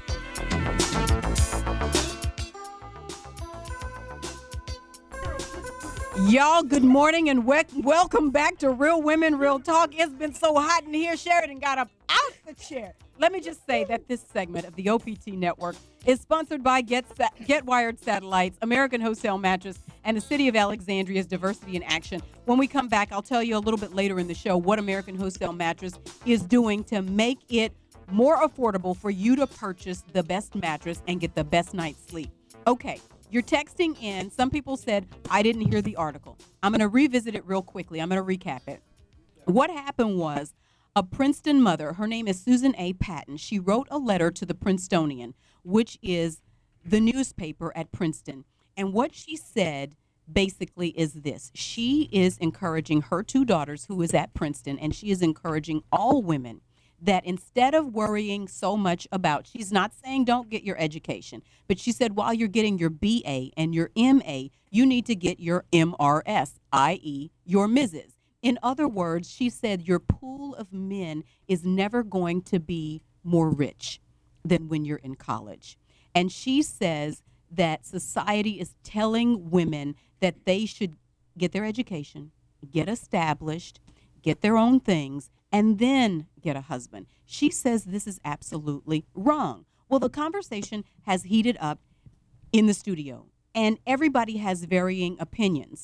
Y'all, good morning and welcome back to Real Women, Real Talk. It's been so hot in here, Sheridan got up out the chair. Let me just say that this segment of the OPT Network is sponsored by Get Wired Satellites, American Wholesale Mattress, and the City of Alexandria's Diversity in Action. When we come back, I'll tell you a little bit later in the show what American Wholesale Mattress is doing to make it more affordable for you to purchase the best mattress and get the best night's sleep. Okay, you're texting in. Some people said, I didn't hear the article. I'm going to revisit it real quickly. I'm going to recap it. What happened was a Princeton mother, her name is Susan A. Patton. She wrote a letter to the Princetonian, which is the newspaper at Princeton. And what she said basically is this. She is encouraging her two daughters, who is at Princeton, and she is encouraging all women that instead of worrying so much about, she's not saying don't get your education, but she said while you're getting your BA and your MA, you need to get your MRS, i.e. your Mrs. In other words, she said your pool of men is never going to be more rich than when you're in college. And she says that society is telling women that they should get their education, get established, get their own things, and then get a husband. She says this is absolutely wrong. Well, the conversation has heated up in the studio, and everybody has varying opinions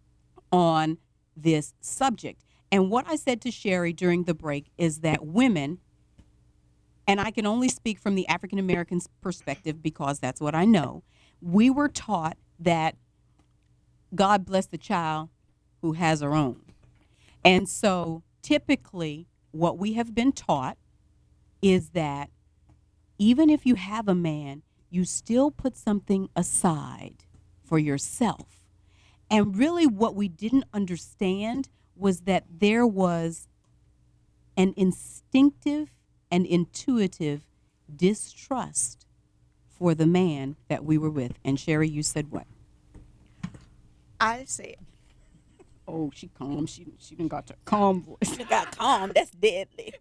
on this subject. And what I said to Sherry during the break is that women, and I can only speak from the African American perspective because that's what I know, we were taught that God bless the child who has her own. And so typically what we have been taught is that even if you have a man, you still put something aside for yourself. And really what we didn't understand was that there was an instinctive and intuitive distrust for the man that we were with. And Sherry, you said what? I said, oh, she calm. She done got her calm voice. She got calm. That's deadly.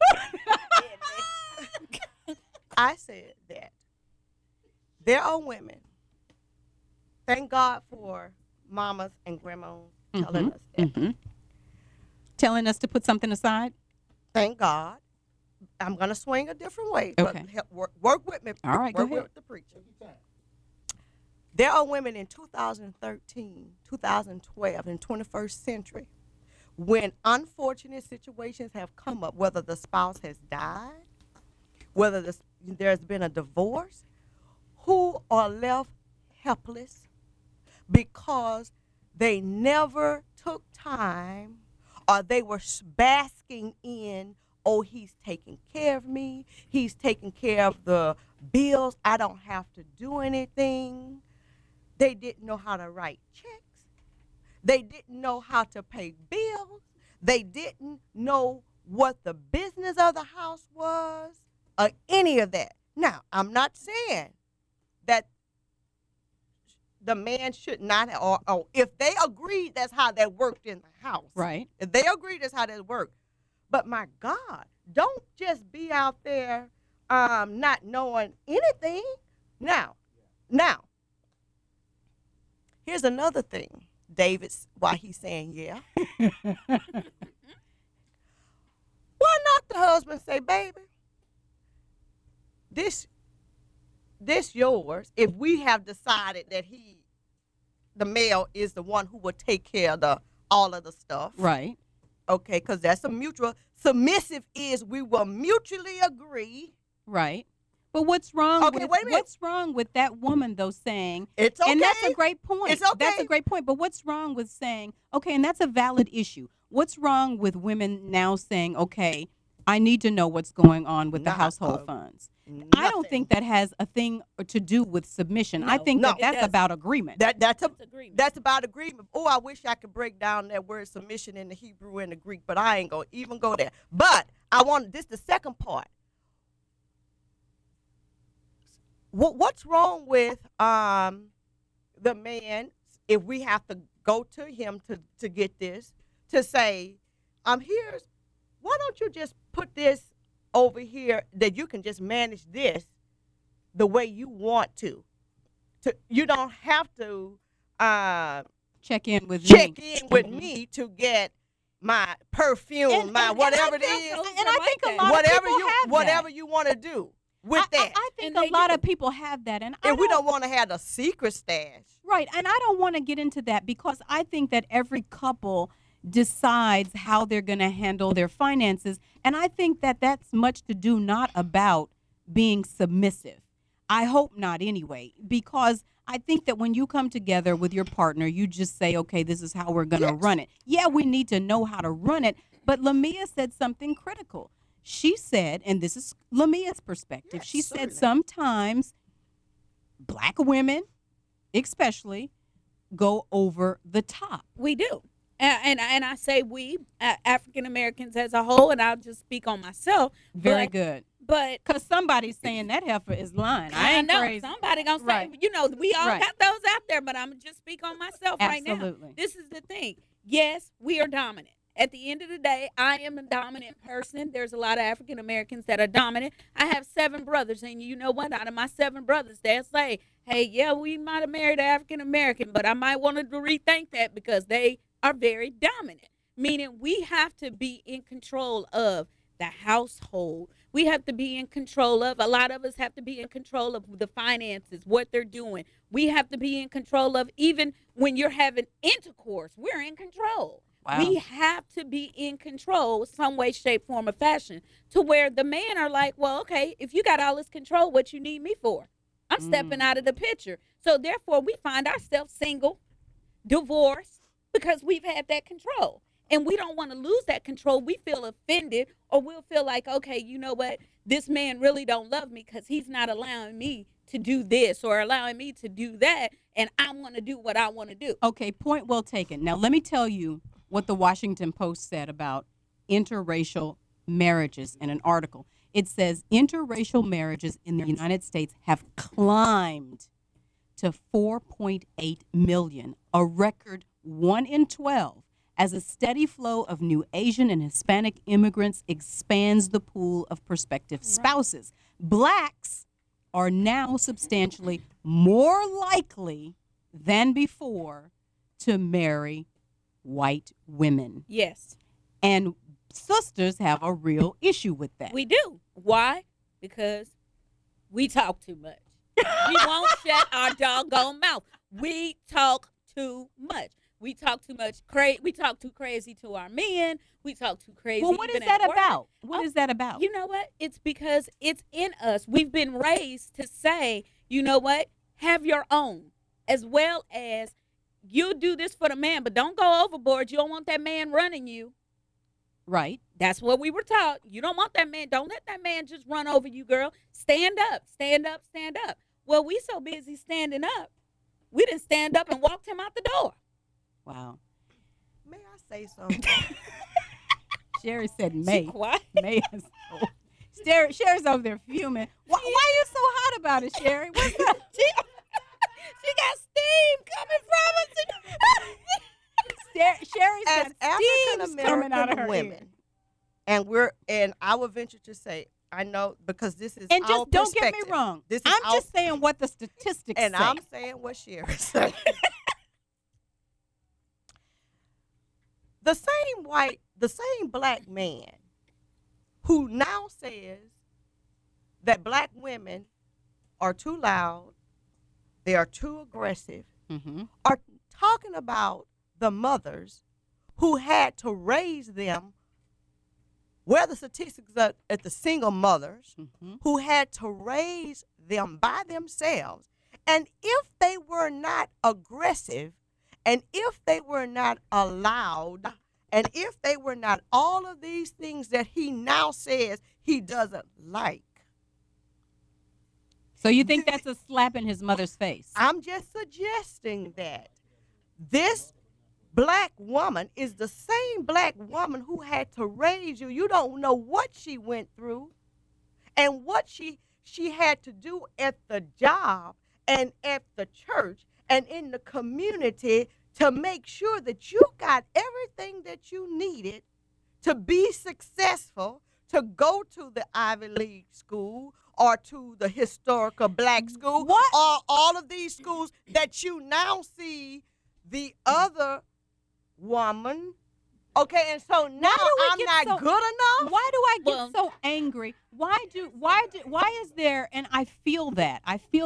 I said that there are women, thank God for mamas and grandmas telling us that. Telling us to put something aside? Thank God. I'm going to swing a different way. Okay. But work with me. All right, go ahead. Work with the preacher. There are women in 2013, 2012, and 21st century when unfortunate situations have come up, whether the spouse has died, whether there's been a divorce, who are left helpless because they never took time or they were basking in, oh, he's taking care of me. He's taking care of the bills. I don't have to do anything. They didn't know how to write checks. They didn't know how to pay bills. They didn't know what the business of the house was or any of that. Now, I'm not saying that the man should not, or if they agreed that's how that worked in the house. Right. If they agreed that's how that worked. But my God, don't just be out there not knowing anything. Now, here's another thing, David's, why he's saying yeah. Why not the husband say, baby, this yours, if we have decided that the male is the one who will take care of all of the stuff. Right. Okay, because that's a mutual. Submissive is we will mutually agree. Right. But what's wrong Okay, wait a minute. what's wrong with that woman though saying It's okay. And that's a great point. It's okay. That's a great point. But what's wrong with saying, okay, and that's a valid issue. What's wrong with women now saying, okay, I need to know what's going on with the household funds? I don't think that has a thing to do with submission. I think that's about agreement. That's about agreement. Oh, I wish I could break down that word submission in the Hebrew and the Greek, but I ain't gonna even go there. But I want the second part. What's wrong with the man if we have to go to him to get this, to say, why don't you just put this over here that you can just manage this the way you want to. You don't have to check in with me to get my perfume, whatever it is. And I think a lot of people have whatever you want to do with that. I think a lot of people have that. And we don't want to have a secret stash. Right. And I don't want to get into that because I think that every couple decides how they're going to handle their finances. And I think that that's much to do not about being submissive. I hope not anyway, because I think that when you come together with your partner, you just say, okay, this is how we're going to run it. Yeah, we need to know how to run it. But Lamia said something critical. She said, and this is Lamia's perspective, she said sometimes black women, especially, go over the top. We do. And I say we, African Americans as a whole, and I'll just speak on myself. Very good. But because somebody's saying that heifer is lying. I ain't know crazy. Somebody gonna say, we all got those out there, but I'm just speak on myself right now. Absolutely. This is the thing. Yes, we are dominant. At the end of the day, I am a dominant person. There's a lot of African Americans that are dominant. I have 7 brothers, and you know what? Out of my 7 brothers, they'll say, hey, yeah, we might have married an African American, but I might want to rethink that because they are very dominant, meaning we have to be in control of the household. We have to be in control of, a lot of us have to be in control of the finances, what they're doing. We have to be in control of, even when you're having intercourse, we're in control. Wow. We have to be in control some way, shape, form, or fashion, to where the men are like, well, okay, if you got all this control, what you need me for? I'm stepping out of the picture. So therefore, we find ourselves single, divorced, because we've had that control. And we don't want to lose that control. We feel offended, or we'll feel like, okay, you know what? This man really don't love me because he's not allowing me to do this or allowing me to do that, and I want to do what I want to do. Okay, point well taken. Now, let me tell you what the Washington Post said about interracial marriages in an article. It says interracial marriages in the United States have climbed to 4.8 million, a record 1 in 12, as a steady flow of new Asian and Hispanic immigrants expands the pool of prospective spouses. Blacks are now substantially more likely than before to marry white women. Yes. And sisters have a real issue with that. We do. Why? Because we talk too much. We won't shut our doggone mouth. We talk too much. We talk too much. We talk too crazy to our men. We talk too crazy. Well, what is that about? What is that about? You know what? It's because it's in us. We've been raised to say, you know what? Have your own, as well as you do this for the man, but don't go overboard. You don't want that man running you. Right. That's what we were taught. You don't want that man. Don't let that man just run over you, girl. Stand up, stand up, stand up. Well, we so busy standing up, we didn't stand up and walked him out the door. Wow. May I say something? Sherry said may. Quiet. May. Sherry's over there fuming. Why are you so hot about it, Sherry? What's up? She got steam coming from us. Sherry's As got African steam coming out of her American ear. women, and I will venture to say, I know because this is And our just don't get me perspective. wrong. This is I'm our, just saying what the statistics and say. I'm saying what Sherry said. The same black man who now says that black women are too loud, they are too aggressive, are talking about the mothers who had to raise them, where the statistics are at the single mothers who had to raise them by themselves. And if they were not aggressive, and if they were not allowed, and if they were not all of these things that he now says he doesn't like. So you think that's a slap in his mother's face? I'm just suggesting that this black woman is the same black woman who had to raise you. You don't know what she went through and what she had to do at the job and at the church and in the community to make sure that you got everything that you needed to be successful, to go to the Ivy League school or to the historical black school or all of these schools that you now see the other woman. Okay, and so now I'm not good enough. Why do I get so angry? Why is there, and I feel that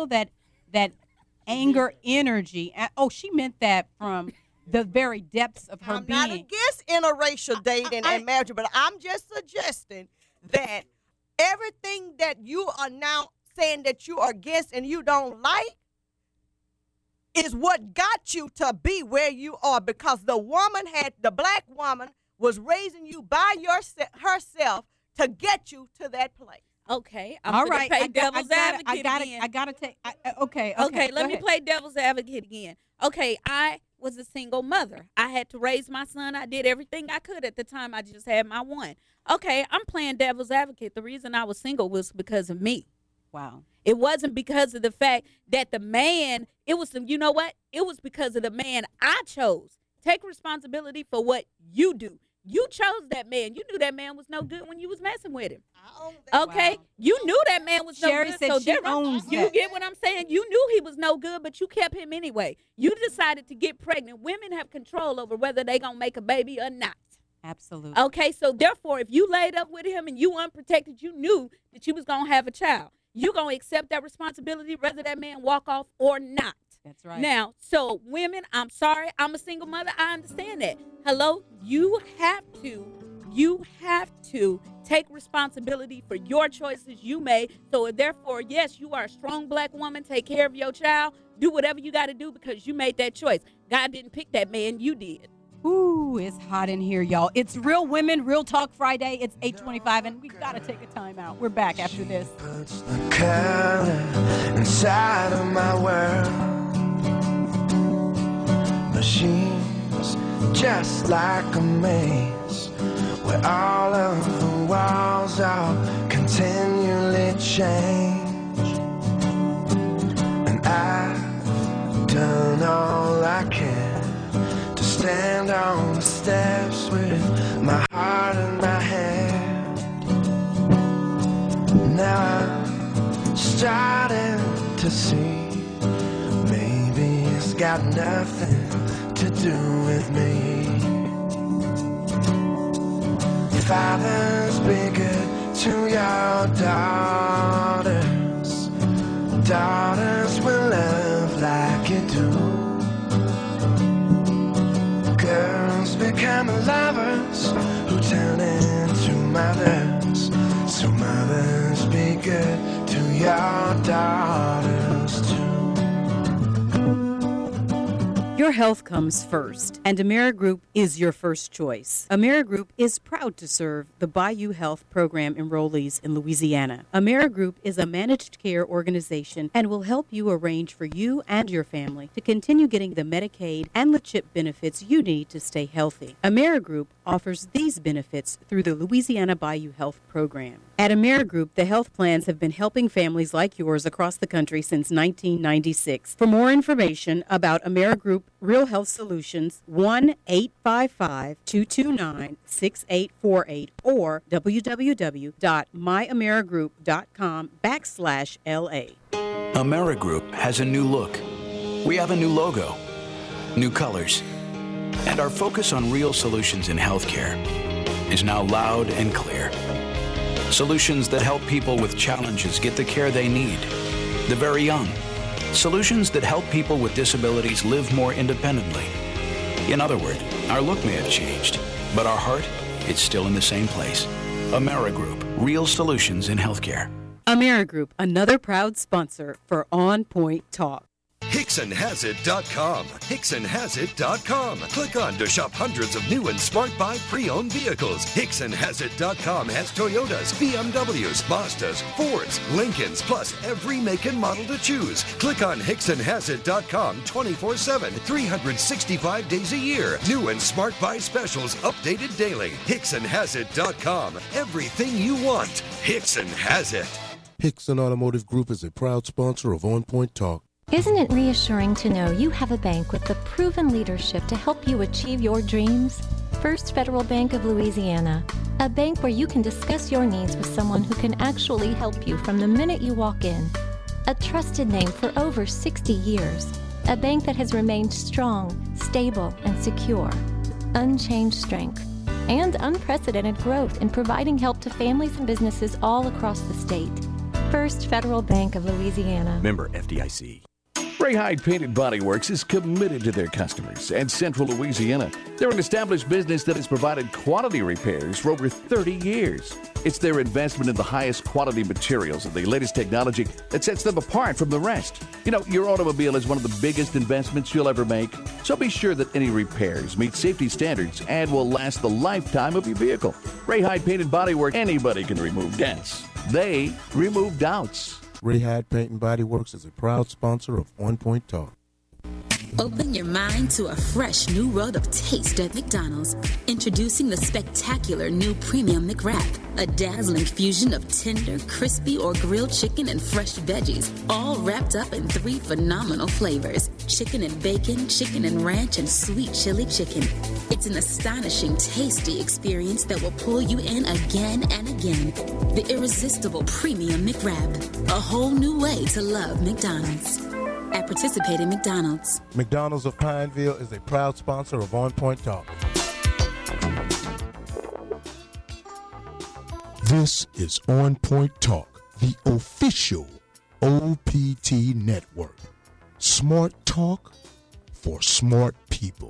anger energy. Oh, she meant that from the very depths of her being. I'm not against interracial dating and marriage, but I'm just suggesting that everything that you are now saying that you are against and you don't like is what got you to be where you are, because the black woman was raising you by herself to get you to that place. Okay, I'm going to play devil's advocate again. I got to take, okay. Let me play devil's advocate again. Okay, I was a single mother. I had to raise my son. I did everything I could at the time. I just had my one. Okay, I'm playing devil's advocate. The reason I was single was because of me. Wow. It wasn't because of the fact that the man, you know what? It was because of the man I chose. Take responsibility for what you do. You chose that man. You knew that man was no good when you was messing with him. Okay? Wow. You knew that man was no Sherry good. Said so she owns you get what I'm saying? You knew he was no good, but you kept him anyway. You decided to get pregnant. Women have control over whether they going to make a baby or not. Absolutely. Okay? So therefore, if you laid up with him and you unprotected, you knew that you was going to have a child. You're going to accept that responsibility whether that man walk off or not. That's right. Now, so women, I'm sorry, I'm a single mother. I understand that. Hello, you have to take responsibility for your choices you made. So therefore, yes, you are a strong black woman. Take care of your child. Do whatever you got to do because you made that choice. God didn't pick that man. You did. Ooh, it's hot in here, y'all. It's Real Women, Real Talk Friday. It's 8:25, and we got to take a time out. We're back after this. Color inside of my world. Machines just like a maze, where all of the walls are continually change. And I've done all I can to stand on the steps with my heart in my hand. Now I'm starting to see maybe it's got nothing to do with me. Fathers, be good to your daughters. Daughters will love like you do. Girls become lovers who turn into mothers. So mothers, be good to your daughters too. Your health comes first, and AmeriGroup is your first choice. AmeriGroup is proud to serve the Bayou Health Program enrollees in Louisiana. AmeriGroup is a managed care organization and will help you arrange for you and your family to continue getting the Medicaid and the CHIP benefits you need to stay healthy. AmeriGroup offers these benefits through the Louisiana Bayou Health Program. At AmeriGroup, the health plans have been helping families like yours across the country since 1996. For more information about AmeriGroup Real Health Solutions, 1-855-229-6848 or www.myamerigroup.com/LA. AmeriGroup has a new look. We have a new logo, new colors, and our focus on real solutions in healthcare is now loud and clear. Solutions that help people with challenges get the care they need, the very young. Solutions that help people with disabilities live more independently. In other words, our look may have changed, but our heart, it's still in the same place. AmeriGroup, real solutions in healthcare. AmeriGroup, another proud sponsor for On Point Talk. HicksonHasIt.com. HicksonHasIt.com. Click on to shop hundreds of new and Smart Buy pre-owned vehicles. HicksonHasIt.com has Toyotas, BMWs, Mazdas, Fords, Lincolns, plus every make and model to choose. Click on HicksonHasIt.com 24/7, 365 days a year. New and Smart Buy specials updated daily. HicksonHasIt.com. Everything you want. Hickson has it. Hickson Automotive Group is a proud sponsor of On Point Talk. Isn't it reassuring to know you have a bank with the proven leadership to help you achieve your dreams? First Federal Bank of Louisiana, a bank where you can discuss your needs with someone who can actually help you from the minute you walk in. A trusted name for over 60 years, a bank that has remained strong, stable, and secure. Unchanged strength and unprecedented growth in providing help to families and businesses all across the state. First Federal Bank of Louisiana. Member FDIC. Ray Hyde Painted Body Works is committed to their customers and Central Louisiana. They're an established business that has provided quality repairs for over 30 years. It's their investment in the highest quality materials and the latest technology that sets them apart from the rest. You know, your automobile is one of the biggest investments you'll ever make, so be sure that any repairs meet safety standards and will last the lifetime of your vehicle. Ray Hyde Painted Body Works, anybody can remove dents. They remove doubts. Ray Hyde Paint and Body Works is a proud sponsor of On Point Talk. Open your mind to a fresh new world of taste at McDonald's. Introducing the spectacular new Premium McWrap, a dazzling fusion of tender, crispy, or grilled chicken and fresh veggies, all wrapped up in 3 phenomenal flavors: chicken and bacon, chicken and ranch, and sweet chili chicken. It's an astonishing, tasty experience that will pull you in again and again. The irresistible Premium McWrap, a whole new way to love McDonald's. At participating McDonald's. McDonald's of Pineville is a proud sponsor of On Point Talk. This is On Point Talk, the official OPT network. Smart talk for smart people.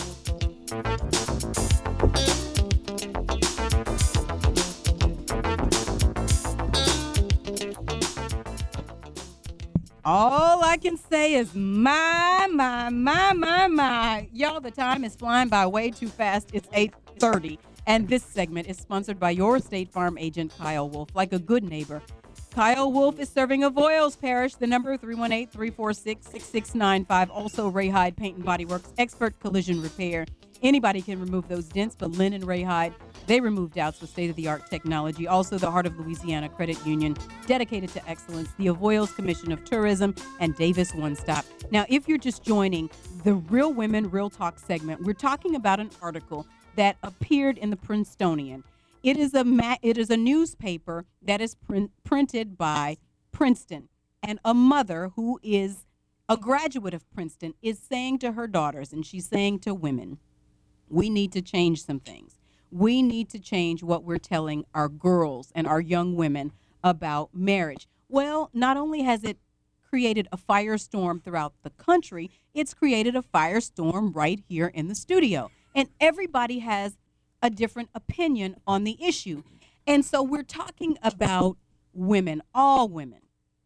All I can say is my. Y'all, the time is flying by way too fast. It's 8:30, and this segment is sponsored by your State Farm agent, Kyle Wolf. Like a good neighbor, Kyle Wolf is serving Avoyelles Parish. The number 318-346-6695. Also, Ray Hyde Paint and Body Works, expert collision repair. Anybody can remove those dents, but Lynn and Ray Hyde, they remove doubts with state-of-the-art technology. Also, the Heart of Louisiana Credit Union, dedicated to excellence, the Avoyelles Commission of Tourism, and Davis One Stop. Now, if you're just joining the Real Women, Real Talk segment, we're talking about an article that appeared in the Princetonian. It is a newspaper that is printed by Princeton, and a mother who is a graduate of Princeton is saying to her daughters, and she's saying to women, we need to change some things. We need to change what we're telling our girls and our young women about marriage. Well, not only has it created a firestorm throughout the country, it's created a firestorm right here in the studio. And everybody has a different opinion on the issue. And so we're talking about women, all women.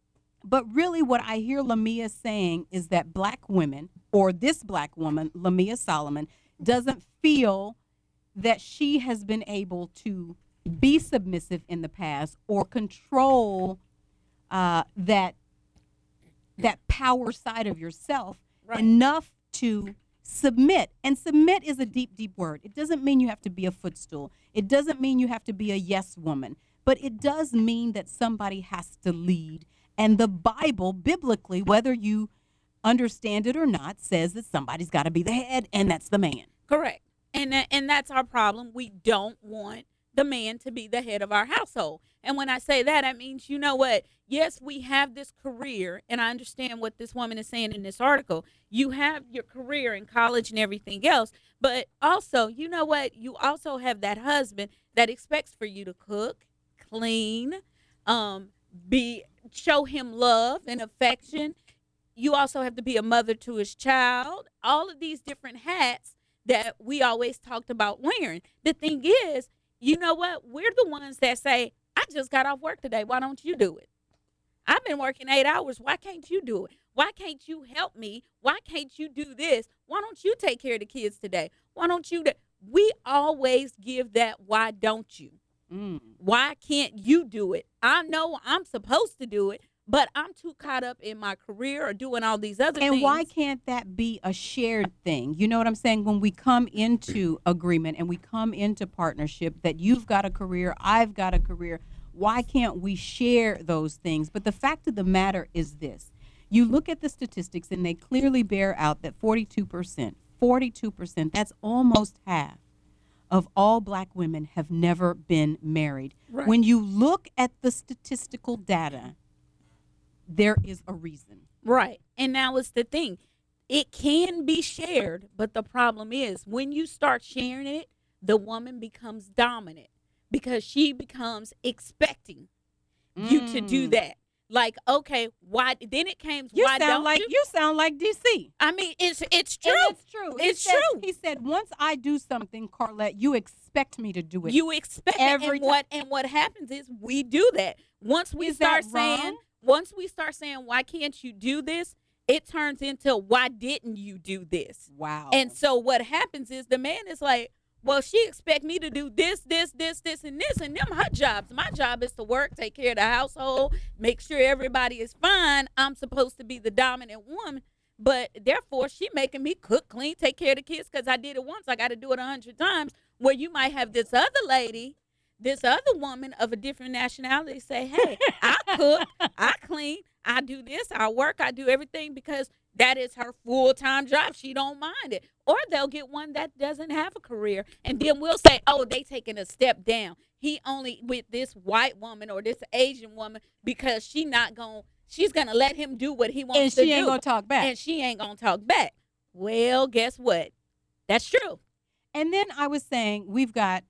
But really what I hear Lamia saying is that black women, or this black woman, Lamia Solomon, doesn't feel that she has been able to be submissive in the past or control that power side of yourself enough to submit. And submit is a deep, deep word. It doesn't mean you have to be a footstool. It doesn't mean you have to be a yes woman. But it does mean that somebody has to lead. And the Bible, biblically, whether you understand it or not, says that somebody's got to be the head, and that's the man. Correct. And that's our problem. We don't want the man to be the head of our household. And when I say that, I mean, you know what? Yes, we have this career, and I understand what this woman is saying in this article. You have your career in college and everything else, but also, you know what? You also have that husband that expects for you to cook, clean, show him love and affection. You also have to be a mother to his child. All of these different hats that we always talked about wearing. The thing is, you know what? We're the ones that say, I just got off work today. Why don't you do it? I've been working 8 hours. Why can't you do it? Why can't you help me? Why can't you do this? Why don't you take care of the kids today? Why don't you? We always give that, why don't you? Why can't you do it? I know I'm supposed to do it, but I'm too caught up in my career or doing all these other things. And why can't that be a shared thing? You know what I'm saying? When we come into agreement and we come into partnership that you've got a career, I've got a career, why can't we share those things? But the fact of the matter is this. You look at the statistics and they clearly bear out that 42%, that's almost half of all black women have never been married. Right. When you look at the statistical data, there is a reason. Right. And now it's the thing. It can be shared, but the problem is when you start sharing it, the woman becomes dominant because she becomes expecting you to do that. Like, okay, why? Then it came. Why don't you? You sound like DC. I mean, it's true. And it's true. It's true. He said, once I do something, Carlette, you expect me to do it. You expect every time. And what happens is we do that. Once we start saying, why can't you do this? It turns into, why didn't you do this? Wow. And so what happens is the man is like, well, she expect me to do this, and this, and them her jobs. My job is to work, take care of the household, make sure everybody is fine. I'm supposed to be the dominant woman, but therefore she making me cook, clean, take care of the kids because I did it once. I got to do it 100 times. Where you might have this other lady, this other woman of a different nationality say, hey, I cook, I clean, I do this, I work, I do everything because that is her full-time job. She don't mind it. Or they'll get one that doesn't have a career. And then we'll say, oh, they taking a step down. He only with this white woman or this Asian woman because she's going to let him do what he wants to do. And she ain't going to talk back. And she ain't going to talk back. Well, guess what? That's true. And then I was saying we've got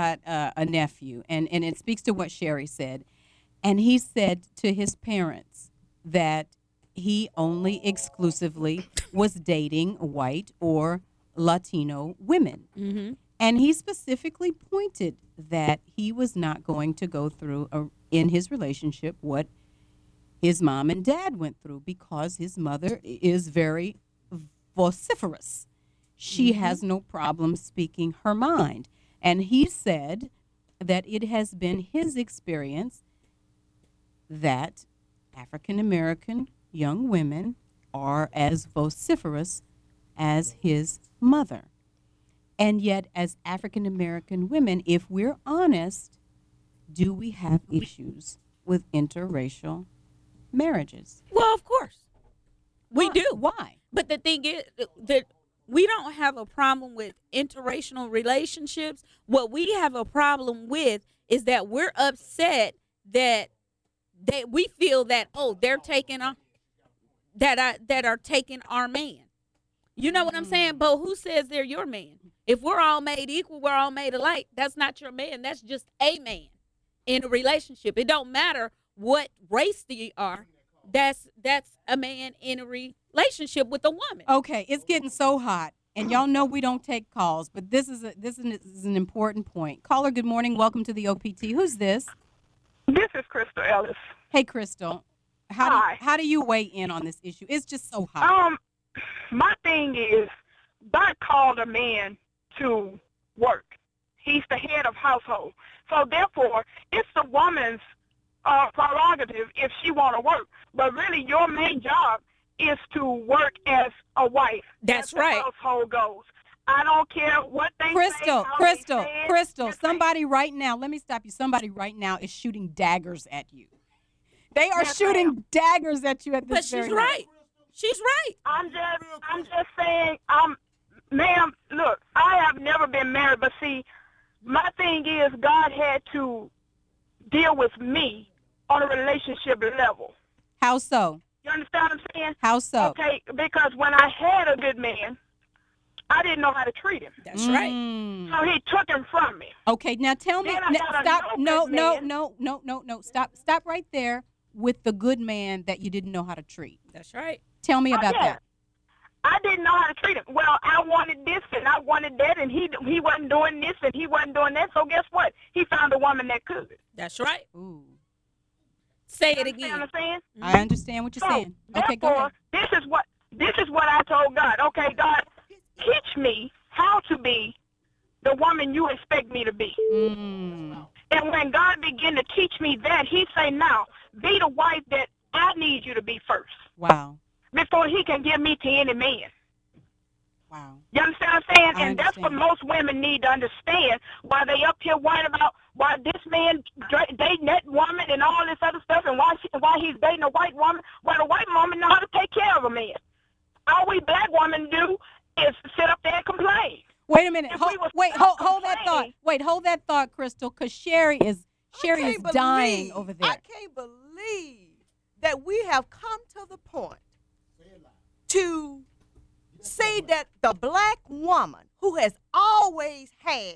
a nephew, and it speaks to what Sherry said. And he said to his parents that he only exclusively was dating white or Latino women. Mm-hmm. And he specifically pointed that he was not going to go through in his relationship what his mom and dad went through because his mother is very vociferous. She has no problem speaking her mind. And he said that it has been his experience that African-American young women are as vociferous as his mother. And yet, as African-American women, if we're honest, do we have issues with interracial marriages? Well, of course. We do. Why? But the thing is that we don't have a problem with interracial relationships. What we have a problem with is that we're upset that we feel that, oh, they're taking that are taking our man. You know what I'm saying? But who says they're your man? If we're all made equal, we're all made alike. That's not your man. That's just a man in a relationship. It don't matter what race they are. That's a man in a relationship with a woman. Okay, it's getting so hot, and y'all know we don't take calls, but this is an important point. Caller, good morning. Welcome to the OPT. Who's this? This is Crystal Ellis. Hey, Crystal. how do you weigh in on this issue? It's just so hot. My thing is, God called a man to work. He's the head of household. So therefore, it's the woman's prerogative if she want to work. But really, your main job is to work as a wife. That's right. The household goes. I don't care what they Crystal, say, how Crystal, they say it. Crystal, somebody right now, let me stop you. Somebody right now is shooting daggers at you. They are shooting daggers at you at this But she's very right. She's right. I'm just saying, ma'am, look, I have never been married, but see, my thing is God had to deal with me on a relationship level. How so? You understand what I'm saying? How so? Okay, because when I had a good man, I didn't know how to treat him. That's right. So he took him from me. Okay, now tell me. Then I got Stop. a no good No. Stop right there with the good man that you didn't know how to treat. That's right. Tell me about yeah. that. I didn't know how to treat him. Well, I wanted this and I wanted that, and he wasn't doing this and he wasn't doing that. So guess what? He found a woman that could. That's right. Ooh. Say it again. You understand what I'm saying? I understand what you're saying. Okay, go ahead. This is what I told God. Okay, God, teach me how to be the woman you expect me to be. And when God began to teach me that, he say, now, be the wife that I need you to be first. Wow. Before he can give me to any man. Wow. You understand what I'm saying? I And that's what most women need to understand, why they up here whining about why this man dating that woman and all this other stuff, and why he's dating a white woman. Well, the white woman know how to take care of a man. All we black women do is sit up there and complain. Wait a minute. Hold that thought. Wait, hold that thought, Crystal, because Sherry is dying over there. I can't believe that we have come to the point to say that the black woman who has always had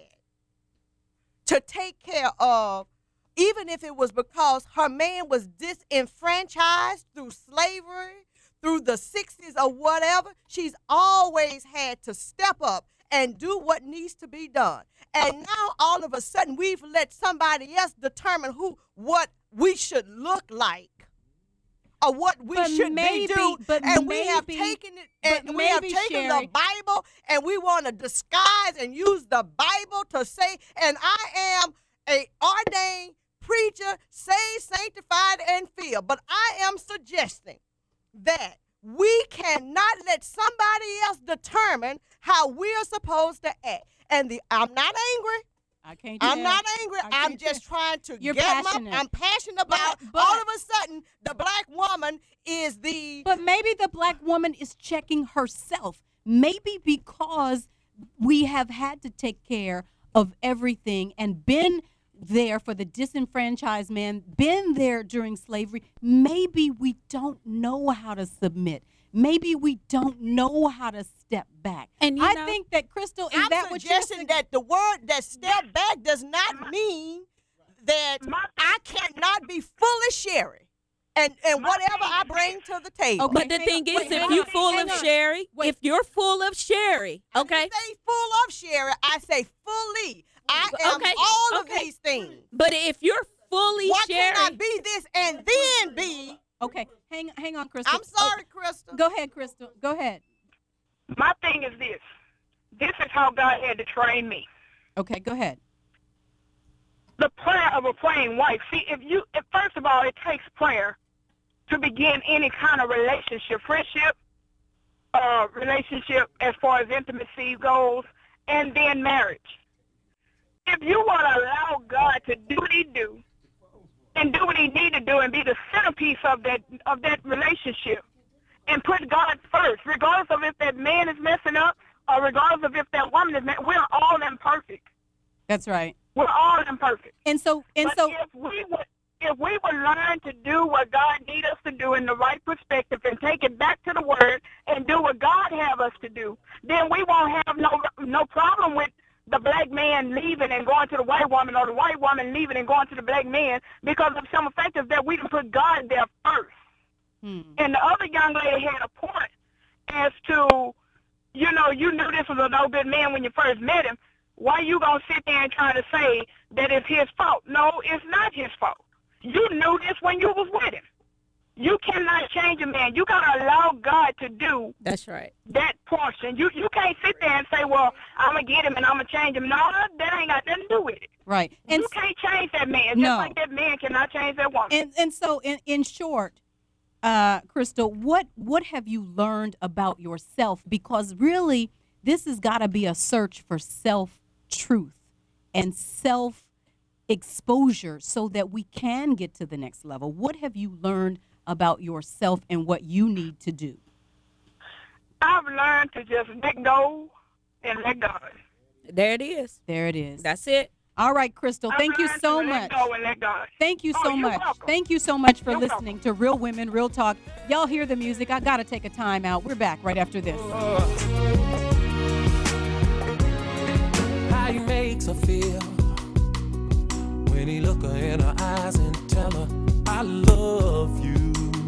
to take care of, even if it was because her man was disenfranchised through slavery, through the 60s or whatever, she's always had to step up and do what needs to be done. And now all of a sudden we've let somebody else determine what we should look like. Or what we should be doing, and we have taken it, and we have taken the Bible, and we want to disguise and use the Bible to say, and I am a ordained preacher, saved, sanctified, and filled. But I am suggesting that we cannot let somebody else determine how we're supposed to act. And I'm not angry. I'm not angry. I'm just trying to I'm passionate about all of a sudden the black woman is the. But maybe the black woman is checking herself. Maybe because we have had to take care of everything and been there for the disenfranchised man, been there during slavery. Maybe we don't know how to submit. Maybe we don't know how to step back. And I think that, Crystal, is that what you're suggesting? That the word that step back does not mean that I cannot be fully Sherry and whatever I bring to the table. Okay, but the thing is, if you're full of Sherry, if you're full of Sherry, okay? I say full of Sherry, I say fully. I am all of these things. But if you're fully Sherry. Why can't I be this and then be? Okay, hang on, Crystal. I'm sorry, Crystal. Go ahead, Crystal. Go ahead. My thing is this. This is how God had to train me. Okay, go ahead. The prayer of a praying wife. See, if first of all, it takes prayer to begin any kind of relationship, friendship, relationship as far as intimacy goes, and then marriage. If you want to allow God to do what he do, and do what he need to do and be the centerpiece of that relationship and put God first, regardless of if that man is messing up or regardless of if that woman is messing, we're all imperfect. That's right. We're all imperfect. If we would learn to do what God needs us to do in the right perspective and take it back to the word and do what God have us to do, then we won't have no problem with the black man leaving and going to the white woman, or the white woman leaving and going to the black man, because of some factors that we can put God there first. And the other young lady had a point as to, you knew this was a no good man when you first met him. Why you gonna sit there and try to say that it's his fault? No, it's not his fault. You knew this when you was with him. You cannot change a man. You gotta allow God to do That's right. that portion. You can't sit there and say, well, I'm going to get him and I'm going to change him. No, that ain't got nothing to do with it. Right. And you can't change that man. No. Just like that man cannot change that woman. And so in short, Crystal, what have you learned about yourself? Because really, this has got to be a search for self-truth and self-exposure so that we can get to the next level. What have you learned about yourself and what you need to do? I've learned to just let go and let God. There it is. There it is. That's it. All right, Crystal, thank you so much. Let go and let God. Thank you so you're much. welcome. Thank you so much for You're listening to Real Women, Real Talk. Y'all hear the music. I got to take a time out. We're back right after this. How he makes her feel when he look her in her eyes and tell her, I love you.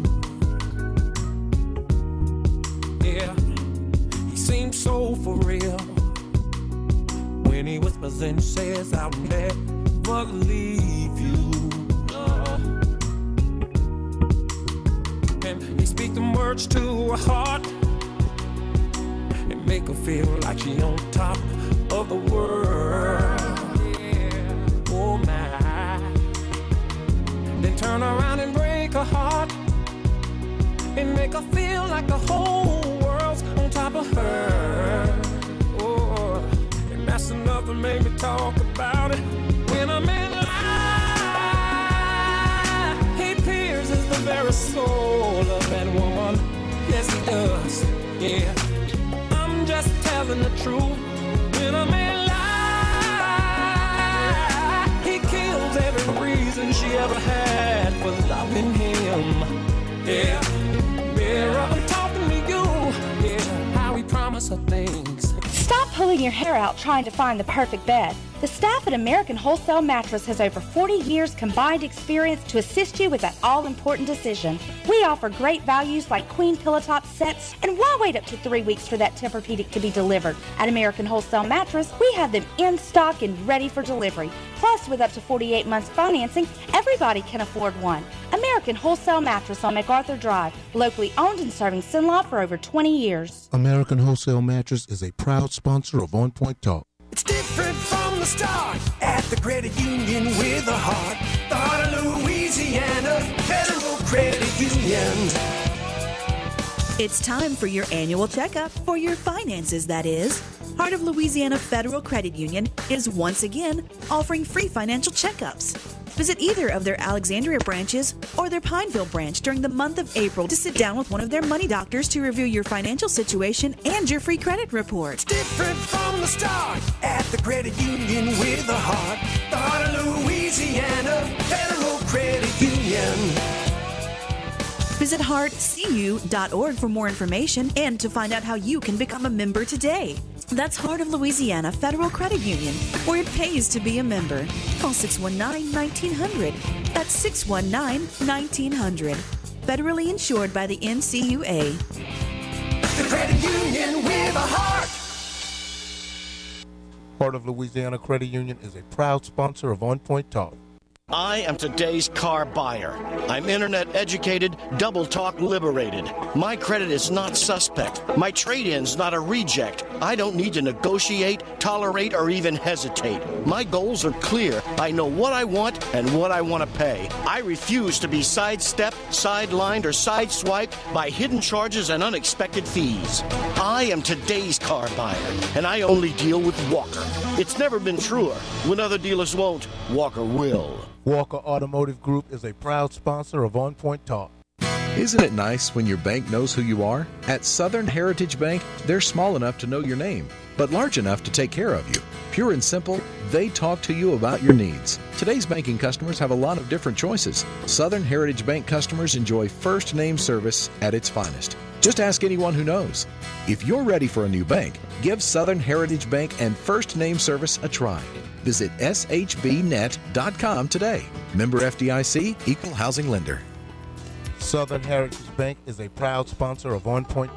Yeah, he seems so for real when he whispers and says, I'll never leave you. And he speak them words to her heart and make her feel like she on top of the world. Yeah. Oh my. Then turn around and break her heart and make her feel like the whole world's on top of her. Oh, and that's enough to make me talk about it. When a man lies, he pierces the very soul of that woman. Yes, he does. Yeah, I'm just telling the truth. When a man lies, he kills every reason she ever had for loving him. Yeah, mirror, I'm talking to you. Yeah, how he promised her things. Stop pulling your hair out trying to find the perfect bed. The staff at American Wholesale Mattress has over 40 years combined experience to assist you with that all-important decision. We offer great values like queen pillow top sets, and why wait up to 3 weeks for that Tempur-Pedic to be delivered? At American Wholesale Mattress, we have them in stock and ready for delivery. Plus, with up to 48 months financing, everybody can afford one. American Wholesale Mattress on MacArthur Drive, locally owned and serving Cenla for over 20 years. American Wholesale Mattress is a proud sponsor of On Point Talk. It's different from the start at the credit union with a heart. The heart of Louisiana Federal Credit Union. It's time for your annual checkup for your finances, that is. Heart of Louisiana Federal Credit Union is once again offering free financial checkups. Visit either of their Alexandria branches or their Pineville branch during the month of April to sit down with one of their money doctors to review your financial situation and your free credit report. It's different from the start at the credit union with a heart. The heart of Louisiana Federal Credit Union. Visit heartcu.org for more information and to find out how you can become a member today. That's Heart of Louisiana Federal Credit Union, where it pays to be a member. Call 619-1900. That's 619-1900. Federally insured by the NCUA. The credit union with a heart. Heart of Louisiana Credit Union is a proud sponsor of On Point Talk. I am today's car buyer. I'm internet educated, double talk liberated. My credit is not suspect. My trade-in's not a reject. I don't need to negotiate, tolerate, or even hesitate. My goals are clear. I know what I want and what I want to pay. I refuse to be sidestepped, sidelined, or sideswiped by hidden charges and unexpected fees. I am today's car buyer, and I only deal with Walker. It's never been truer. When other dealers won't, Walker will. Walker Automotive Group is a proud sponsor of On Point Talk. Isn't it nice when your bank knows who you are? At Southern Heritage Bank, they're small enough to know your name, but large enough to take care of you. Pure and simple, they talk to you about your needs. Today's banking customers have a lot of different choices. Southern Heritage Bank customers enjoy first name service at its finest. Just ask anyone who knows. If you're ready for a new bank, give Southern Heritage Bank and first name service a try. Visit shbnet.com today. Member FDIC, Equal Housing Lender. Southern Heritage Bank is a proud sponsor of On Point.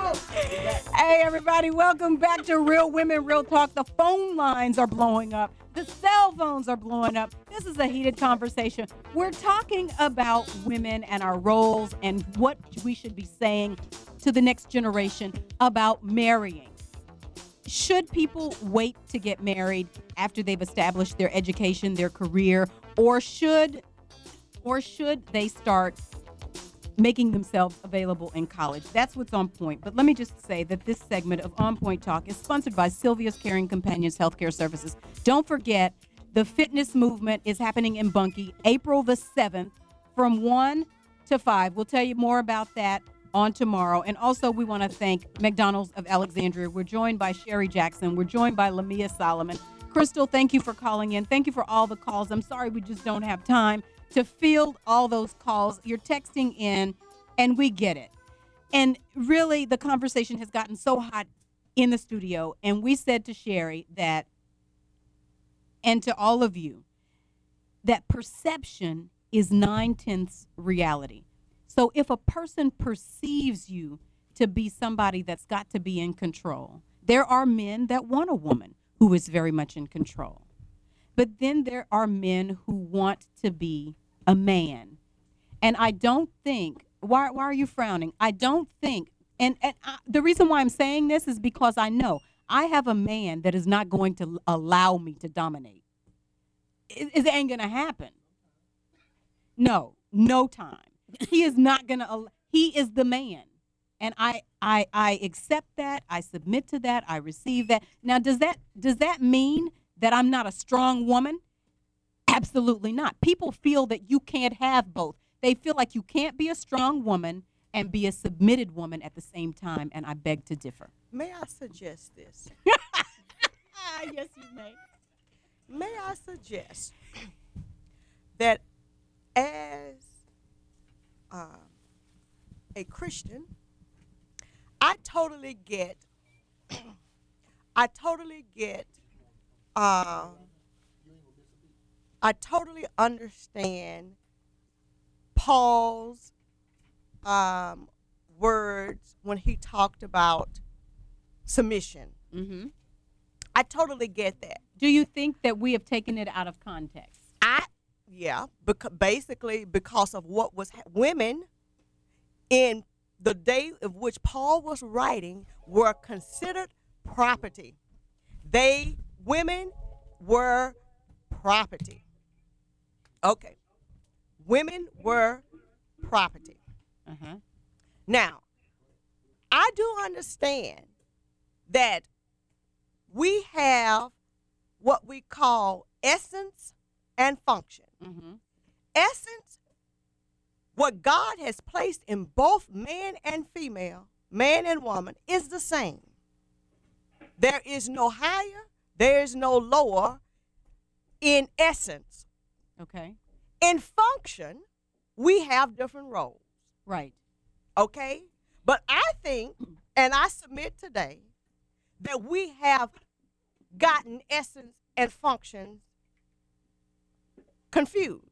Hey, everybody, welcome back to Real Women, Real Talk. The phone lines are blowing up. The cell phones are blowing up. This is a heated conversation. We're talking about women and our roles and what we should be saying to the next generation about marrying. Should people wait to get married after they've established their education, their career, or should they start making themselves available in college? That's what's on point. But let me just say that this segment of On Point Talk is sponsored by Sylvia's Caring Companions Healthcare Services. Don't forget, the fitness movement is happening in Bunkie April the 7th from 1 to 5. We'll tell you more about that on tomorrow. And also, we want to thank McDonald's of Alexandria. We're joined by Sherry Jackson. We're joined by Lamia Solomon. Crystal, thank you for calling in. Thank you for all the calls. I'm sorry we just don't have time to field all those calls. You're texting in, and we get it. And really, the conversation has gotten so hot in the studio, and we said to Sherry that, and to all of you, that perception is 9/10 reality. So if a person perceives you to be somebody that's got to be in control, there are men that want a woman who is very much in control. But then there are men who want to be a man. And I don't think, why are you frowning? I don't think, the reason why I'm saying this is because I know I have a man that is not going to allow me to dominate. It ain't going to happen. No time. He is not going to, he is the man. And I accept that. I submit to that. I receive that. Now, does that mean that I'm not a strong woman? Absolutely not. People feel that you can't have both. They feel like you can't be a strong woman and be a submitted woman at the same time, and I beg to differ. May I suggest this? Yes, you may. May I suggest that as a Christian, I totally understand Paul's words when he talked about submission. Mm-hmm. I totally get that. Do you think that we have taken it out of context? Yeah, basically because of what was women in the day of which Paul was writing were considered property. Women were property. Okay. Women were property. Uh-huh. Now, I do understand that we have what we call essence and function. Mm-hmm. Essence, what God has placed in both man and female, man and woman, is the same. There is no higher, there is no lower in essence. Okay. In function, we have different roles. Right. Okay? But I think, and I submit today, that we have gotten essence and function confused.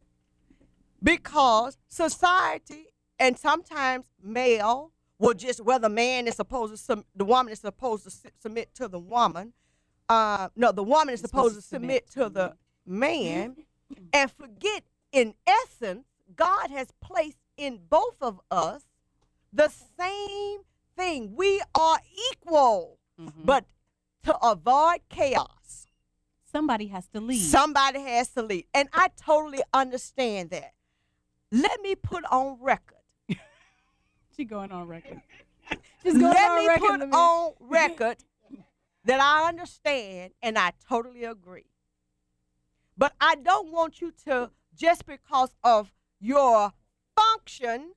Because society and sometimes male will just, whether man is supposed to, the woman is supposed to submit to the woman. No, the woman is supposed to submit to the man and forget, in essence, God has placed in both of us the same thing. We are equal, but to avoid chaos, somebody has to lead. Somebody has to lead. And I totally understand that. Let me put on record. She going on record. Let me put on record that I understand and I totally agree. But I don't want you to, just because of your function,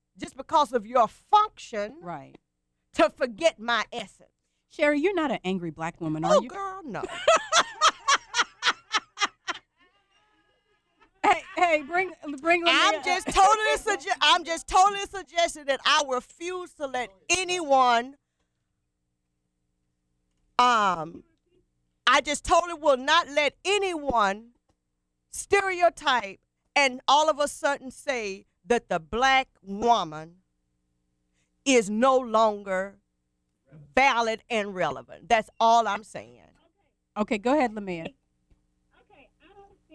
right, to forget my essence. Sherry, you're not an angry black woman, are you? Oh, girl, no. Hey, bring. I'm just totally suggesting that I refuse to let anyone. I just totally will not let anyone stereotype and all of a sudden say that the black woman is no longer valid and relevant. That's all I'm saying. Okay, go ahead, Lamia.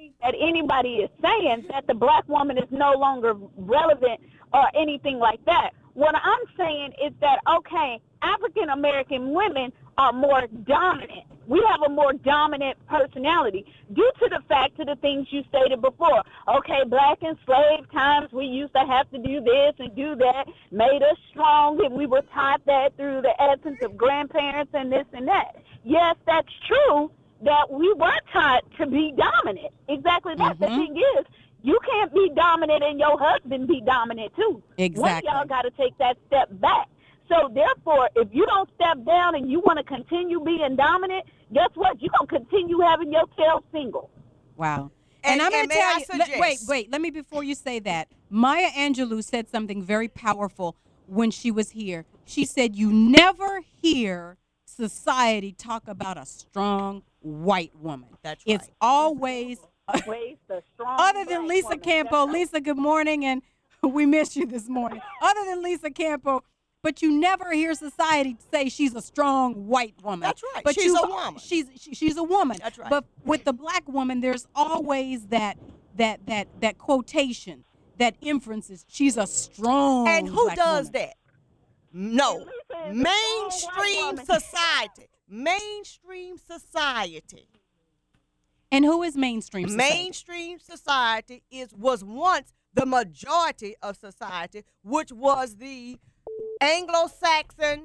think that anybody is saying that the black woman is no longer relevant or anything like that. What I'm saying is that, okay, African American women are more dominant. We have a more dominant personality due to the fact of the things you stated before. Okay, black and slave times, we used to have to do this and do that, made us strong, and we were taught that through the essence of grandparents and this and that. Yes, that's true that we were taught to be dominant. Exactly that. The thing is, you can't be dominant and your husband be dominant too. Exactly. One of y'all got to take that step back. So therefore, if you don't step down and you want to continue being dominant, guess what? You're going to continue having your tail single. Wow. And I'm going to tell you, wait, let me, before you say that, Maya Angelou said something very powerful when she was here. She said, you never hear society talk about a strong white woman. That's right. It's always the strong other than Lisa woman. Campo. Lisa, good morning, and we missed you this morning. Other than Lisa Campo, but you never hear society say she's a strong white woman. That's right. But She's a woman. She's a woman. That's right. But with the black woman, there's always that quotation, that inferences. She's a strong. And who black does woman. that? No. Mainstream society. Mainstream society. And who is mainstream society? Mainstream society was once the majority of society, which was the Anglo-Saxon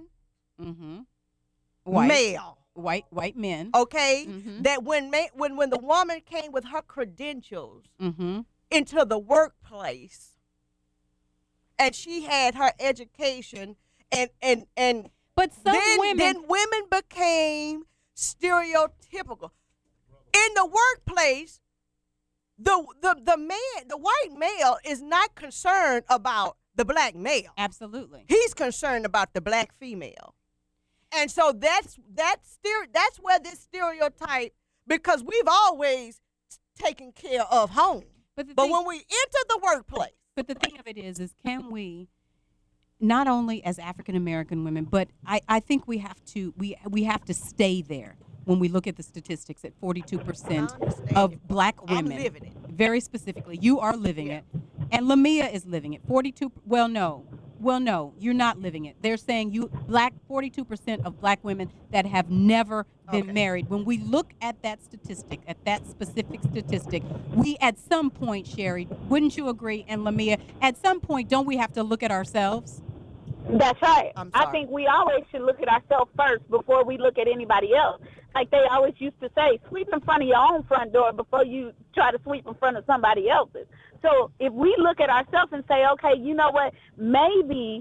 male. White men. Okay? That when the woman came with her credentials into the workplace and she had her education and but some then women became stereotypical. In the workplace, the white male is not concerned about the black male. Absolutely. He's concerned about the black female. And so that's where this stereotype, because we've always taken care of home. But when we enter the workplace. But the thing of it is can we, not only as African American women, but I think we have to stay there. When we look at the statistics at 42% of black women, I'm living it. Very specifically, you are living it, and Lamia is living it. 42. Well, no, you're not living it. They're saying 42% of black women that have never been married. When we look at that statistic, at that specific statistic, we at some point, Sherry, wouldn't you agree? And Lamia, at some point, don't we have to look at ourselves? That's right. I think we always should look at ourselves first before we look at anybody else. Like they always used to say, sweep in front of your own front door before you try to sweep in front of somebody else's. So if we look at ourselves and say, okay, you know what, maybe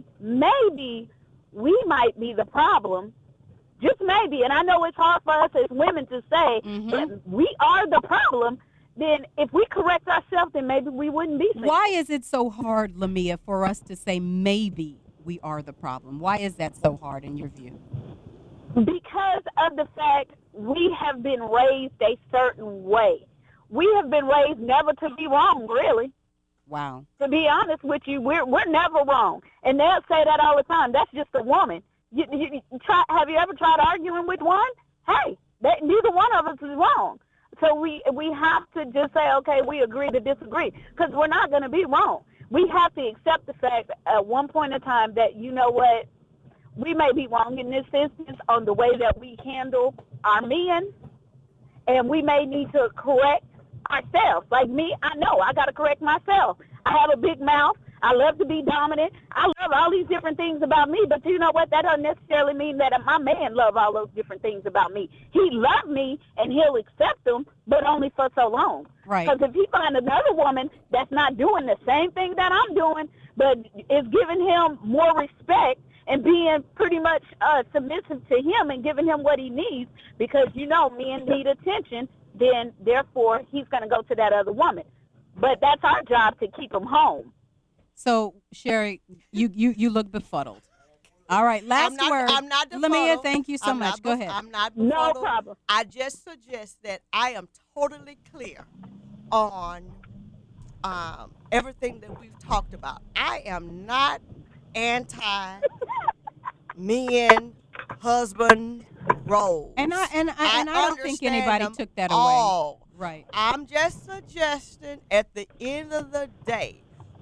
we might be the problem, just maybe, and I know it's hard for us as women to say, but we are the problem, then if we correct ourselves, then maybe we wouldn't be single. Why is it so hard, Lamia, for us to say maybe we are the problem? Why is that so hard in your view? Because of the fact we have been raised a certain way. We have been raised never to be wrong, really. Wow. To be honest with you, we're never wrong. And they'll say that all the time. That's just a woman. Have you ever tried arguing with one? Hey, neither one of us is wrong. So we have to just say, okay, we agree to disagree, because we're not going to be wrong. We have to accept the fact at one point in time that, you know what, we may be wrong in this instance on the way that we handle our men, and we may need to correct ourselves. Like me, I know I got to correct myself. I have a big mouth. I love to be dominant. I love all these different things about me, but you know what? That doesn't necessarily mean that my man loves all those different things about me. He loves me, and he'll accept them, but only for so long. Right. Because if he finds another woman that's not doing the same thing that I'm doing, but is giving him more respect and being pretty much submissive to him and giving him what he needs, because, you know, men need attention, then therefore he's going to go to that other woman. But that's our job, to keep him home. So, Sherry, you look befuddled. All right, last word. I'm not befuddled. Lamia, thank you so much. Go ahead. I'm not befuddled. No problem. I just suggest that I am totally clear on everything that we've talked about. I am not anti-men, husband role. And I don't think anybody took that away. Right. I'm just suggesting at the end of the day,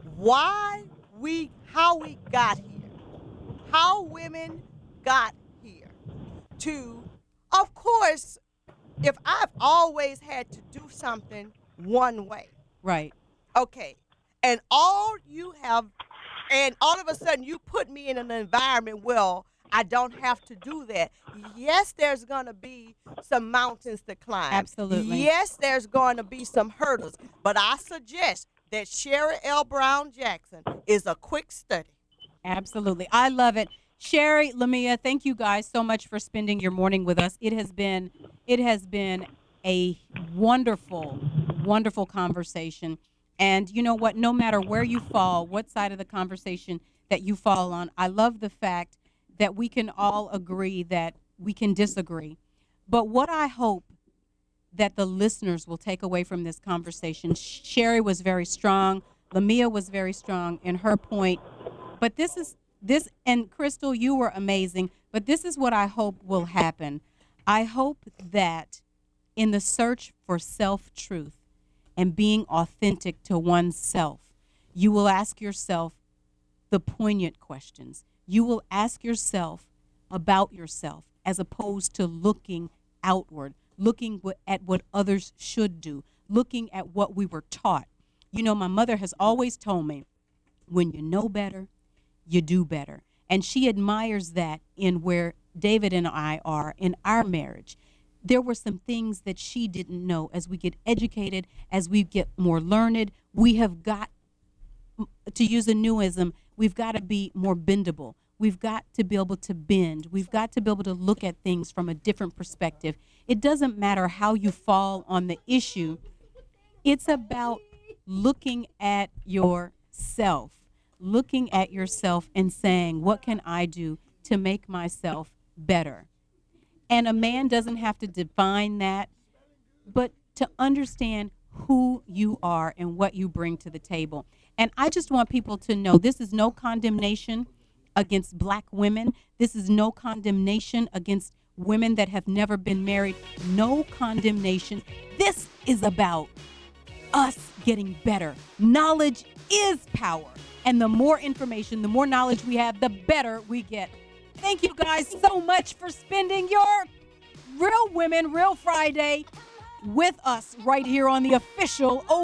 how we got here, how women got here to, of course, if I've always had to do something one way. Right. Okay. And all of a sudden you put me in an environment where I don't have to do that. Yes, there's going to be some mountains to climb. Absolutely. Yes, there's going to be some hurdles. But I suggest that Sherry L. Brown Jackson is a quick study. Absolutely. I love it. Sherry, Lamia, thank you guys so much for spending your morning with us. It has been a wonderful, wonderful conversation. And you know what? No matter where you fall, what side of the conversation that you fall on, I love the fact that we can all agree that we can disagree. But what I hope that the listeners will take away from this conversation, Sherry was very strong, Lamia was very strong in her point, but and Crystal, you were amazing, but this is what I hope will happen. I hope that in the search for self-truth and being authentic to oneself, you will ask yourself the poignant questions. You will ask yourself about yourself as opposed to looking outward, looking at what others should do, looking at what we were taught. You know, my mother has always told me, when you know better, you do better. And she admires that in where David and I are in our marriage. There were some things that she didn't know. As we get educated, as we get more learned, we have got, to use a newism, we've got to be more bendable. We've got to be able to bend. We've got to be able to look at things from a different perspective. It doesn't matter how you fall on the issue. It's about looking at yourself and saying, what can I do to make myself better? And a man doesn't have to define that, but to understand who you are and what you bring to the table. And I just want people to know this is no condemnation against black women. This is no condemnation against women that have never been married. No condemnation. This is about us getting better. Knowledge is power. And the more information, the more knowledge we have, the better we get. Thank you guys so much for spending your Real Women, Real Friday with us right here on the official